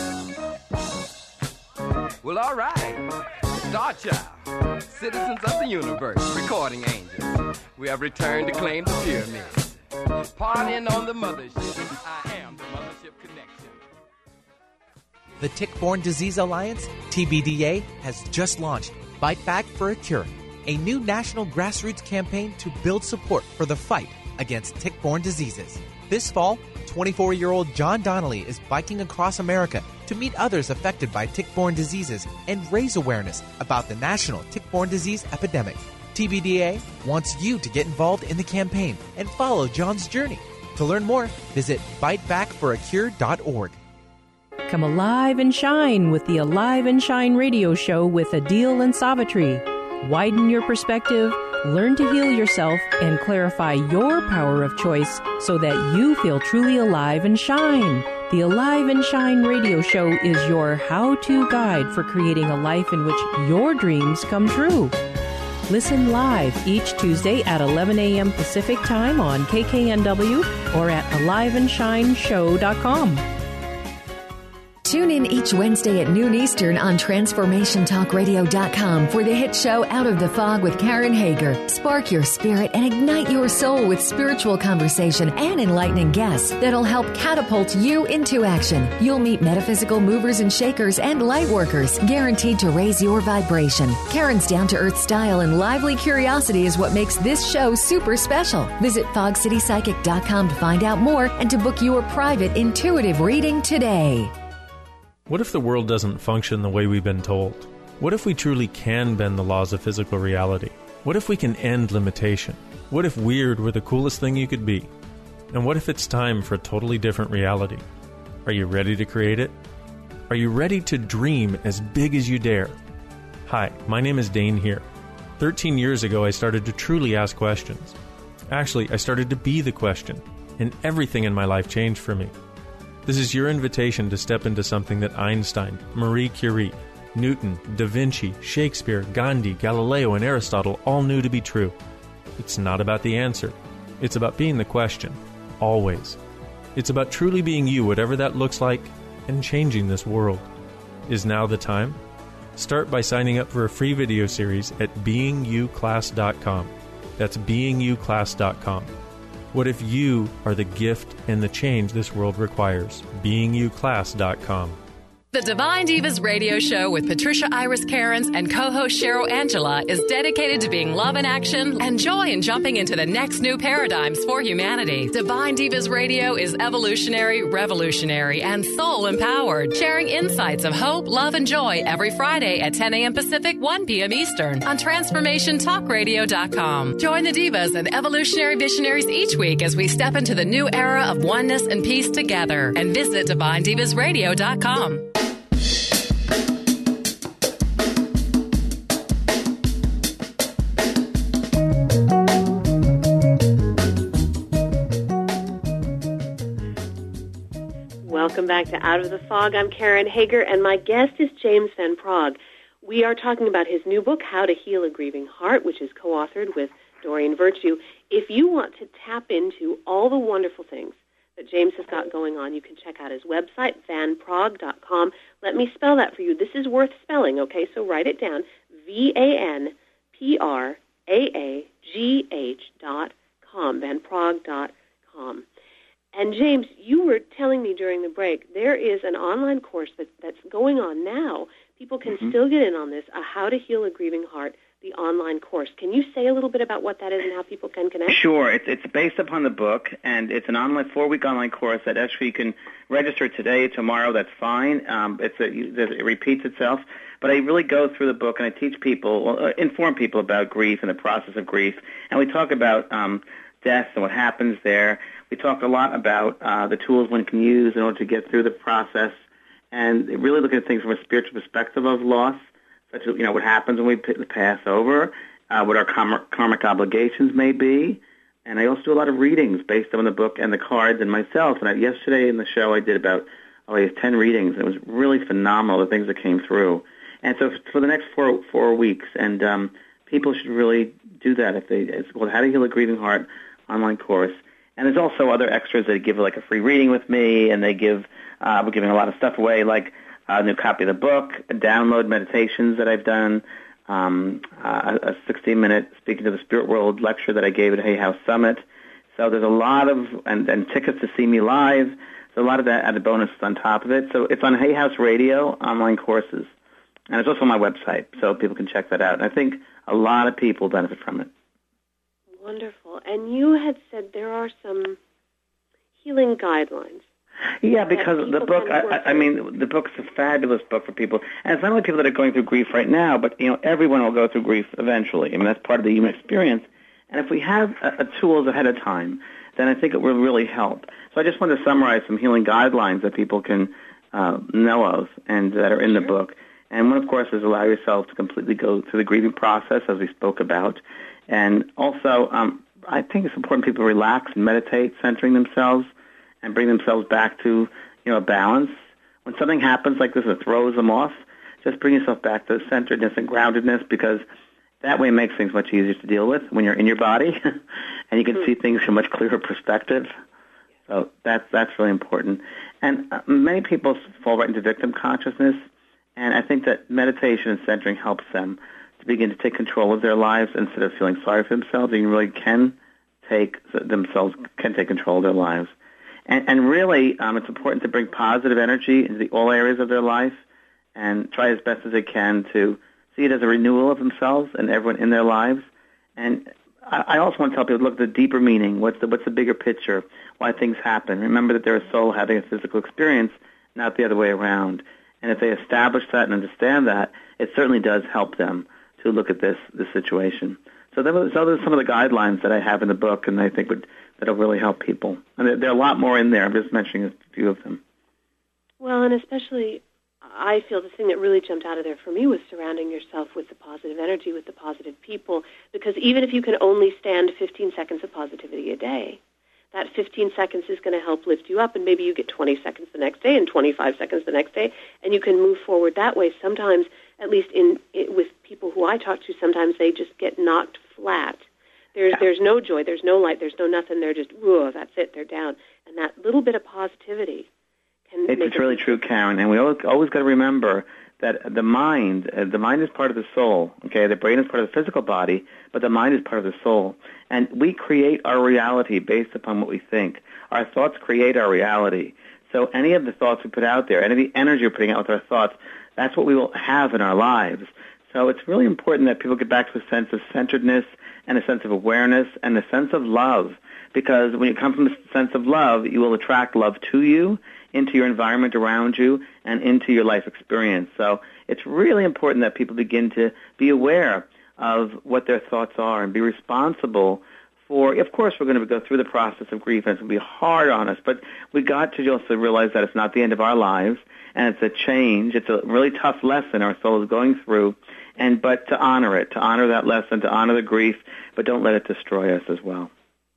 Well, all right. Star Child, citizens of the universe, recording angels. We have returned to claim the pyramid. Partying on the mothership. I am the Mothership Connection. The Tick-Borne Disease Alliance, T B D A, has just launched Bite Back for a Cure, a new national grassroots campaign to build support for the fight against tick-borne diseases. This fall, twenty-four-year-old John Donnelly is biking across America to meet others affected by tick-borne diseases and raise awareness about the national tick-borne disease epidemic. T B D A wants you to get involved in the campaign and follow John's journey. To learn more, visit bite back for a cure dot org. Come alive and shine with the Alive and Shine radio show with Adil and Savitri. Widen your perspective, learn to heal yourself, and clarify your power of choice so that you feel truly alive and shine. The Alive and Shine radio show is your how-to guide for creating a life in which your dreams come true. Listen live each Tuesday at eleven a.m. Pacific Time on K K N W or at alive and shine show dot com. Tune in each Wednesday at noon Eastern on transformation talk radio dot com for the hit show Out of the Fog with Karen Hager. Spark your spirit and ignite your soul with spiritual conversation and enlightening guests that'll help catapult you into action. You'll meet metaphysical movers and shakers and light workers, guaranteed to raise your vibration. Karen's down-to-earth style and lively curiosity is what makes this show super special. Visit fog city psychic dot com to find out more and to book your private intuitive reading today. What if the world doesn't function the way we've been told? What if we truly can bend the laws of physical reality? What if we can end limitation? What if weird were the coolest thing you could be? And what if it's time for a totally different reality? Are you ready to create it? Are you ready to dream as big as you dare? Hi, my name is Dane here. Thirteen years ago, I started to truly ask questions. Actually, I started to be the question, and everything in my life changed for me. This is your invitation to step into something that Einstein, Marie Curie, Newton, Da Vinci, Shakespeare, Gandhi, Galileo, and Aristotle all knew to be true. It's not about the answer. It's about being the question. Always. It's about truly being you, whatever that looks like, and changing this world. Is now the time? Start by signing up for a free video series at being you class dot com. That's being you class dot com. What if you are the gift and the change this world requires? being you class dot com. The Divine Divas radio show with Patricia Iris Cairns and co-host Cheryl Angela is dedicated to being love in action and joy in jumping into the next new paradigms for humanity. Divine Divas radio is evolutionary, revolutionary, and soul-empowered, sharing insights of hope, love, and joy every Friday at ten a.m. Pacific, one p.m. Eastern on transformation talk radio dot com. Join the divas and evolutionary visionaries each week as we step into the new era of oneness and peace together, and visit divine divas radio dot com. Welcome back to Out of the Fog. I'm Karen Hager, and my guest is James Van Praagh. We are talking about his new book, How to Heal a Grieving Heart, which is co-authored with Doreen Virtue. If you want to tap into all the wonderful things that James has got going on, you can check out his website, van praagh dot com. Let me spell that for you. This is worth spelling, okay? So write it down, V A N P R A A G H dot com, van praagh dot com. And James, you were telling me during the break, there is an online course that, that's going on now. People can mm-hmm. still get in on this, a How to Heal a Grieving Heart, the online course. Can you say a little bit about what that is and how people can connect? Sure. It's, it's based upon the book, and it's an online four-week online course that actually you can register today, tomorrow, that's fine. Um, it's a, it repeats itself. But I really go through the book, and I teach people, uh, inform people about grief and the process of grief. And we talk about um, death and what happens there. We talk a lot about uh, the tools one can use in order to get through the process, and really look at things from a spiritual perspective of loss, such as, you know, what happens when we pass over, uh, what our karm- karmic obligations may be. And I also do a lot of readings based on the book and the cards and myself. And I, yesterday in the show I did about oh, I ten readings. And it was really phenomenal, the things that came through. And so for the next four four weeks, and um, people should really do that. If they, it's called How to Heal a Grieving Heart online course. And there's also other extras that give like a free reading with me, and they give, uh, we're giving a lot of stuff away, like a new copy of the book, download meditations that I've done, um, uh, a sixteen-minute Speaking to the Spirit World lecture that I gave at Hay House Summit. So there's a lot of, and, and tickets to see me live. So a lot of that added bonuses on top of it. So it's on Hay House Radio, online courses. And it's also on my website, so people can check that out. And I think a lot of people benefit from it. Wonderful. And you had said there are some healing guidelines. Yeah, because the book, I, I mean, the book's a fabulous book for people. And it's not only people that are going through grief right now, but, you know, everyone will go through grief eventually. I mean, that's part of the human experience. And if we have a, a tools ahead of time, then I think it will really help. So I just want to summarize some healing guidelines that people can uh, know of and that are in the book. And one, of course, is allow yourself to completely go through the grieving process, as we spoke about. And also, um, I think it's important people relax and meditate, centering themselves and bring themselves back to, you know, a balance. When something happens like this that throws them off, just bring yourself back to centeredness and groundedness, because that way it makes things much easier to deal with when you're in your body and you can see things from a much clearer perspective. So that's, that's really important. And uh, many people fall right into victim consciousness, and I think that meditation and centering helps them to begin to take control of their lives instead of feeling sorry for themselves. They really can take themselves can take control of their lives, and, and really, um, it's important to bring positive energy into the, all areas of their life, and try as best as they can to see it as a renewal of themselves and everyone in their lives. And I, I also want to tell people, look at the deeper meaning. What's the what's the bigger picture? Why things happen? Remember that they're a soul having a physical experience, not the other way around. And if they establish that and understand that, it certainly does help them to look at this this situation. So those are some of the guidelines that I have in the book, and I think would that'll really help people. And there, there are a lot more in there. I'm just mentioning a few of them. Well, and especially, I feel the thing that really jumped out of there for me was surrounding yourself with the positive energy, with the positive people, because even if you can only stand fifteen seconds of positivity a day, that fifteen seconds is going to help lift you up, and maybe you get twenty seconds the next day and twenty-five seconds the next day, and you can move forward that way. Sometimes, at least in it, with people who I talk to, sometimes they just get knocked flat. There's there's no joy, there's no light, there's no nothing. They're just, whoa, that's it, they're down. And that little bit of positivity can It's, make it's really true, Karen. And we always, always got to remember that the mind, uh, the mind is part of the soul, okay? The brain is part of the physical body, but the mind is part of the soul. And we create our reality based upon what we think. Our thoughts create our reality. So any of the thoughts we put out there, any of the energy we're putting out with our thoughts, that's what we will have in our lives. So it's really important that people get back to a sense of centeredness and a sense of awareness and a sense of love. Because when you come from a sense of love, you will attract love to you, into your environment around you, and into your life experience. So it's really important that people begin to be aware of what their thoughts are and be responsible for, of course, we're going to go through the process of grief, and it's going to be hard on us, but we got to also realize that it's not the end of our lives, and it's a change. It's a really tough lesson our soul is going through, and but to honor it, to honor that lesson, to honor the grief, but don't let it destroy us as well.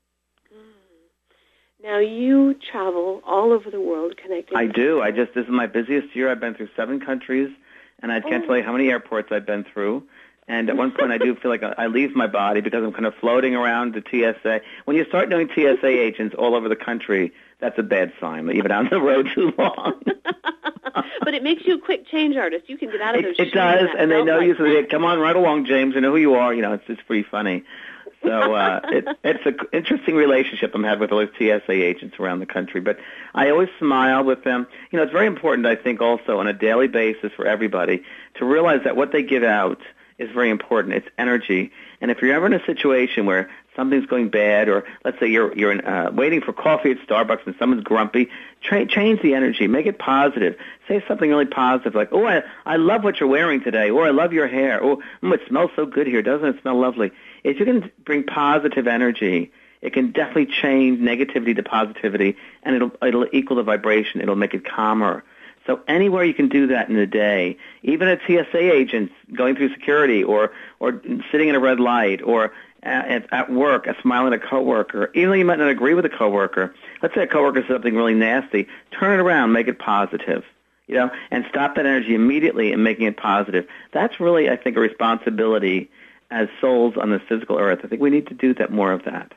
Now, you travel all over the world connecting. I do. I just, this is my busiest year. I've been through seven countries, and I can't oh. tell you how many airports I've been through. And at one point, I do feel like I leave my body because I'm kind of floating around the T S A. When you start knowing T S A agents all over the country, that's a bad sign that you've been on the road too long. But it makes you a quick change artist. You can get out of those. It, it does, and they know like you, so they come on right along, James. I know who you are. You know, it's it's pretty funny. So uh, it, it's an interesting relationship I'm having with all those T S A agents around the country. But I always smile with them. You know, it's very important, I think, also on a daily basis for everybody to realize that what they give out is very important. It's energy. And if you're ever in a situation where something's going bad, or let's say you're you're in, uh, waiting for coffee at Starbucks and someone's grumpy, tra- change the energy. Make it positive. Say something really positive like, oh, I, I love what you're wearing today, or I love your hair, or oh, it smells so good here. Doesn't it smell lovely? If you can bring positive energy, it can definitely change negativity to positivity, and it'll it'll equal the vibration. It'll make it calmer. So anywhere you can do that in a day, even a T S A agent going through security, or or sitting in a red light, or at, at work, a smiling at a coworker, even though you might not agree with a coworker. Let's say a coworker says something really nasty. Turn it around, make it positive, you know, and stop that energy immediately and making it positive. That's really, I think, a responsibility as souls on this physical earth. I think we need to do that more of that.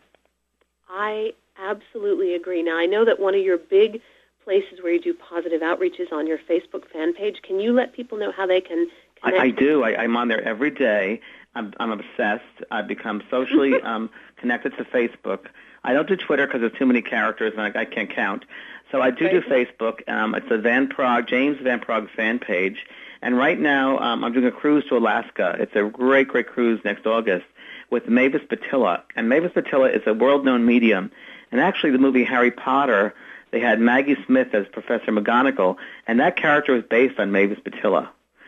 I absolutely agree. Now, I know that one of your big places where you do positive outreach is on your Facebook fan page. Can you let people know how they can connect? I, I do. I, I'm on there every day. I'm, I'm obsessed. I've become socially um, connected to Facebook. I don't do Twitter because there's too many characters and I, I can't count. So I do do Facebook. Um, it's a Van Prague, James Van Prague fan page. And right now um, I'm doing a cruise to Alaska. It's a great, great cruise next August with Mavis Battilla. And Mavis Battilla is a world-known medium. And actually the movie Harry Potter, they had Maggie Smith as Professor McGonagall, and that character was based on Mavis Battilla.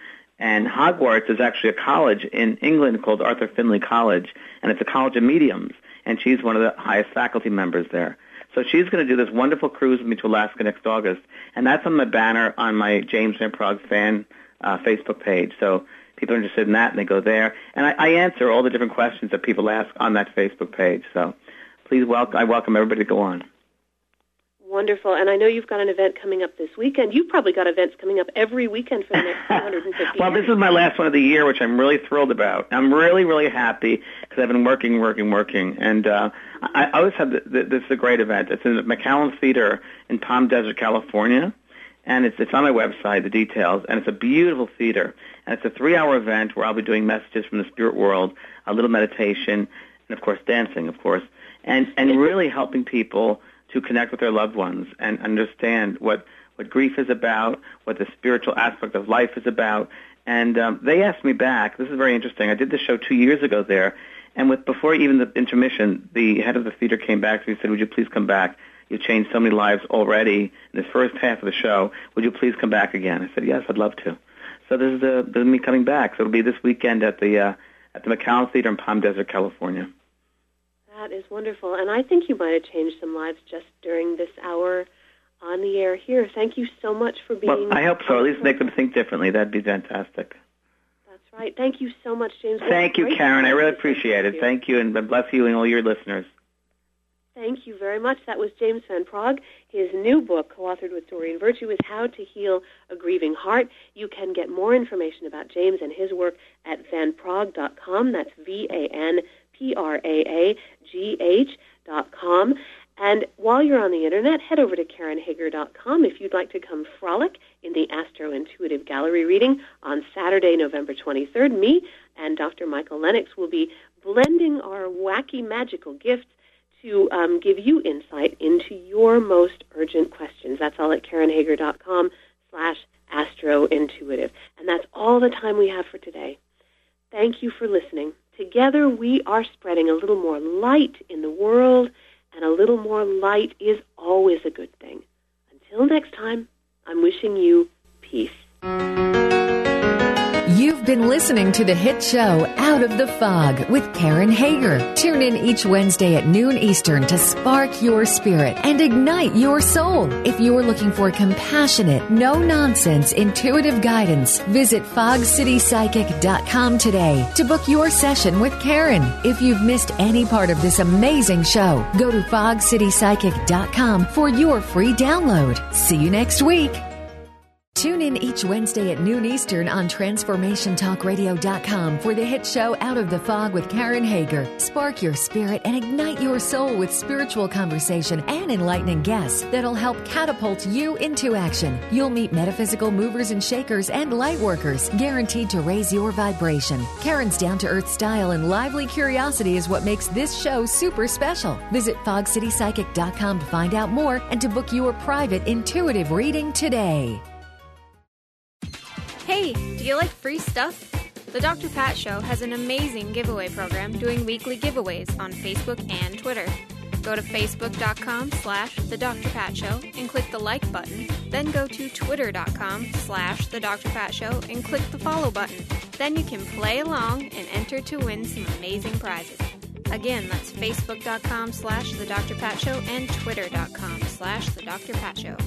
And Hogwarts is actually a college in England called Arthur Findlay College, and it's a college of mediums, and she's one of the highest faculty members there. So she's going to do this wonderful cruise with me to Alaska next August, and that's on my banner on my James Van Prague fan uh, Facebook page. So people are interested in that, and they go there. And I, I answer all the different questions that people ask on that Facebook page. So please, welcome, I welcome everybody to go on. Wonderful. And I know you've got an event coming up this weekend. You've probably got events coming up every weekend for the next two hundred fifty Well, years. This is my last one of the year, which I'm really thrilled about. I'm really, really happy because I've been working, working, working. And uh, I, I always have the, the, this is a great event. It's in the McAllen Theater in Palm Desert, California. And it's, it's on my website, the details. And it's a beautiful theater. And it's a three-hour event where I'll be doing messages from the spirit world, a little meditation, and, of course, dancing, of course, and, and really helping people to connect with their loved ones and understand what, what grief is about, what the spiritual aspect of life is about. And um, they asked me back, this is very interesting, I did the show two years ago there, and with before even the intermission, the head of the theater came back to me and said, would you please come back? You've changed so many lives already in the first half of the show. Would you please come back again? I said, yes, I'd love to. So this is, uh, this is me coming back. So it'll be this weekend at the, uh, at the McAllen Theater in Palm Desert, California. That is wonderful. And I think you might have changed some lives just during this hour on the air here. Thank you so much for being... Well, I hope so. At least make them think differently. That'd be fantastic. That's right. Thank you so much, James. Thank you, Karen. I really appreciate it. Thank you, and bless you and all your listeners. Thank you very much. That was James Van Prague. His new book, co-authored with Doreen Virtue, is How to Heal a Grieving Heart. You can get more information about James and his work at van prague dot com. That's V A N P R A A G H dot com. And while you're on the internet, head over to Karen Hager dot com if you'd like to come frolic in the Astro Intuitive Gallery reading on Saturday, November twenty-third. Me and Doctor Michael Lennox will be blending our wacky magical gifts to um, give you insight into your most urgent questions. That's all at Karen Hager dot com slash Astro Intuitive. And that's all the time we have for today. Thank you for listening. Together we are spreading a little more light in the world, and a little more light is always a good thing. Until next time, I'm wishing you peace. You've been listening to the hit show Out of the Fog with Karen Hager. Tune in each Wednesday at noon Eastern to spark your spirit and ignite your soul. If you're looking for compassionate, no-nonsense, intuitive guidance, visit fog city psychic dot com today to book your session with Karen. If you've missed any part of this amazing show, go to fog city psychic dot com for your free download. See you next week. Tune in each Wednesday at noon Eastern on transformation talk radio dot com for the hit show Out of the Fog with Karen Hager. Spark your spirit and ignite your soul with spiritual conversation and enlightening guests that'll help catapult you into action. You'll meet metaphysical movers and shakers and light workers, guaranteed to raise your vibration. Karen's down-to-earth style and lively curiosity is what makes this show super special. Visit fog city psychic dot com to find out more and to book your private intuitive reading today. Hey, do you like free stuff? The Doctor Pat Show has an amazing giveaway program doing weekly giveaways on Facebook and Twitter. Go to facebook.com slash The Doctor Pat Show and click the like button. Then go to twitter.com slash The Doctor Pat Show and click the follow button. Then you can play along and enter to win some amazing prizes. Again, that's facebook.com slash The Doctor Pat Show and twitter.com slash The Doctor Pat Show.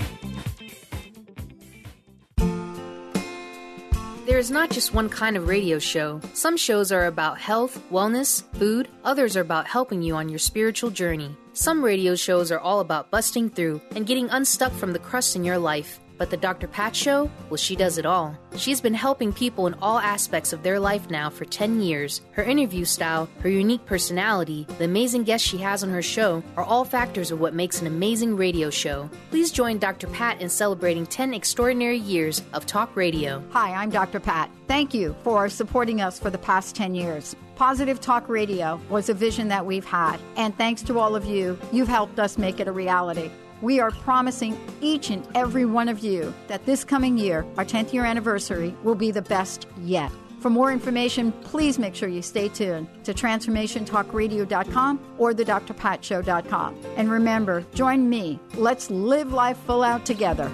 There is not just one kind of radio show. Some shows are about health, wellness, food. Others are about helping you on your spiritual journey. Some radio shows are all about busting through and getting unstuck from the crust in your life. But the Doctor Pat Show, well, she does it all. She's been helping people in all aspects of their life now for ten years. Her interview style, her unique personality, the amazing guests she has on her show are all factors of what makes an amazing radio show. Please join Doctor Pat in celebrating ten extraordinary years of talk radio. Hi, I'm Doctor Pat. Thank you for supporting us for the past ten years. Positive Talk Radio was a vision that we've had, and thanks to all of you, you've helped us make it a reality. We are promising each and every one of you that this coming year, our tenth year anniversary, will be the best yet. For more information, please make sure you stay tuned to transformation talk radio dot com or the dr pat show dot com. And remember, join me. Let's live life full out together.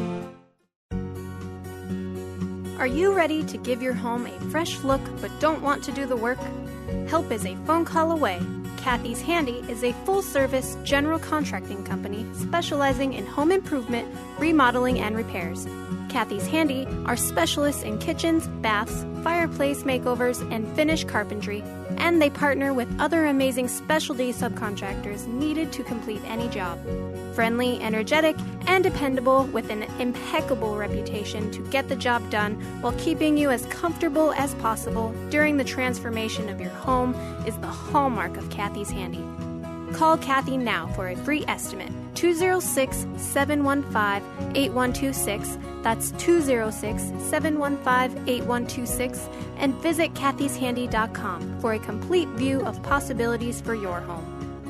Are you ready to give your home a fresh look but don't want to do the work? Help is a phone call away. Kathy's Handy is a full-service general contracting company specializing in home improvement, remodeling, and repairs. Kathy's Handy are specialists in kitchens, baths, fireplace makeovers, and finish carpentry, and they partner with other amazing specialty subcontractors needed to complete any job. Friendly, energetic, and dependable with an impeccable reputation to get the job done while keeping you as comfortable as possible during the transformation of your home is the hallmark of Kathy's Handy. Call Kathy now for a free estimate. two oh six, seven one five, eight one two six. That's two oh six, seven one five, eight one two six. And visit kathys handy dot com for a complete view of possibilities for your home.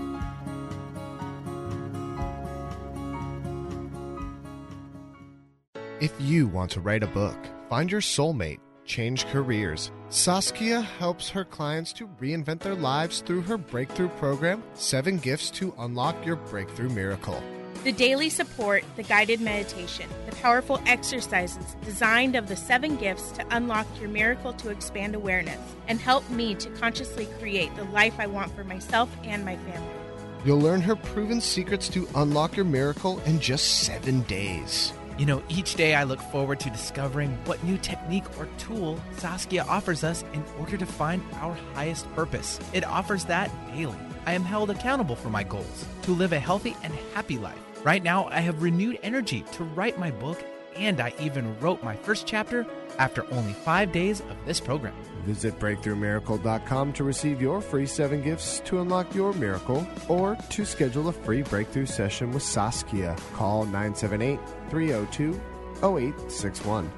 If you want to write a book, find your soulmate, change careers, Saskia helps her clients to reinvent their lives through her breakthrough program, Seven Gifts to Unlock Your Breakthrough Miracle. The daily support, the guided meditation, the powerful exercises designed of the seven gifts to unlock your miracle to expand awareness and help me to consciously create the life I want for myself and my family. You'll learn her proven secrets to unlock your miracle in just seven days. You know, each day I look forward to discovering what new technique or tool Saskia offers us in order to find our highest purpose. It offers that daily. I am held accountable for my goals, to live a healthy and happy life. Right now, I have renewed energy to write my book, and I even wrote my first chapter after only five days of this program. Visit breakthrough miracle dot com to receive your free seven gifts to unlock your miracle or to schedule a free breakthrough session with Saskia. Call nine seven eight, three zero two, zero eight six one.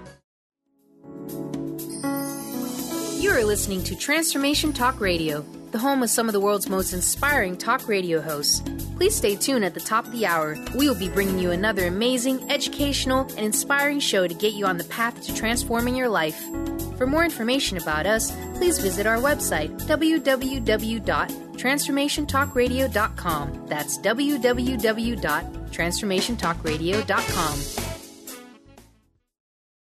You are listening to Transformation Talk Radio, the home of some of the world's most inspiring talk radio hosts. Please stay tuned at the top of the hour. We will be bringing you another amazing, educational, and inspiring show to get you on the path to transforming your life. For more information about us, please visit our website, w w w dot transformation talk radio dot com. That's w w w dot transformation talk radio dot com.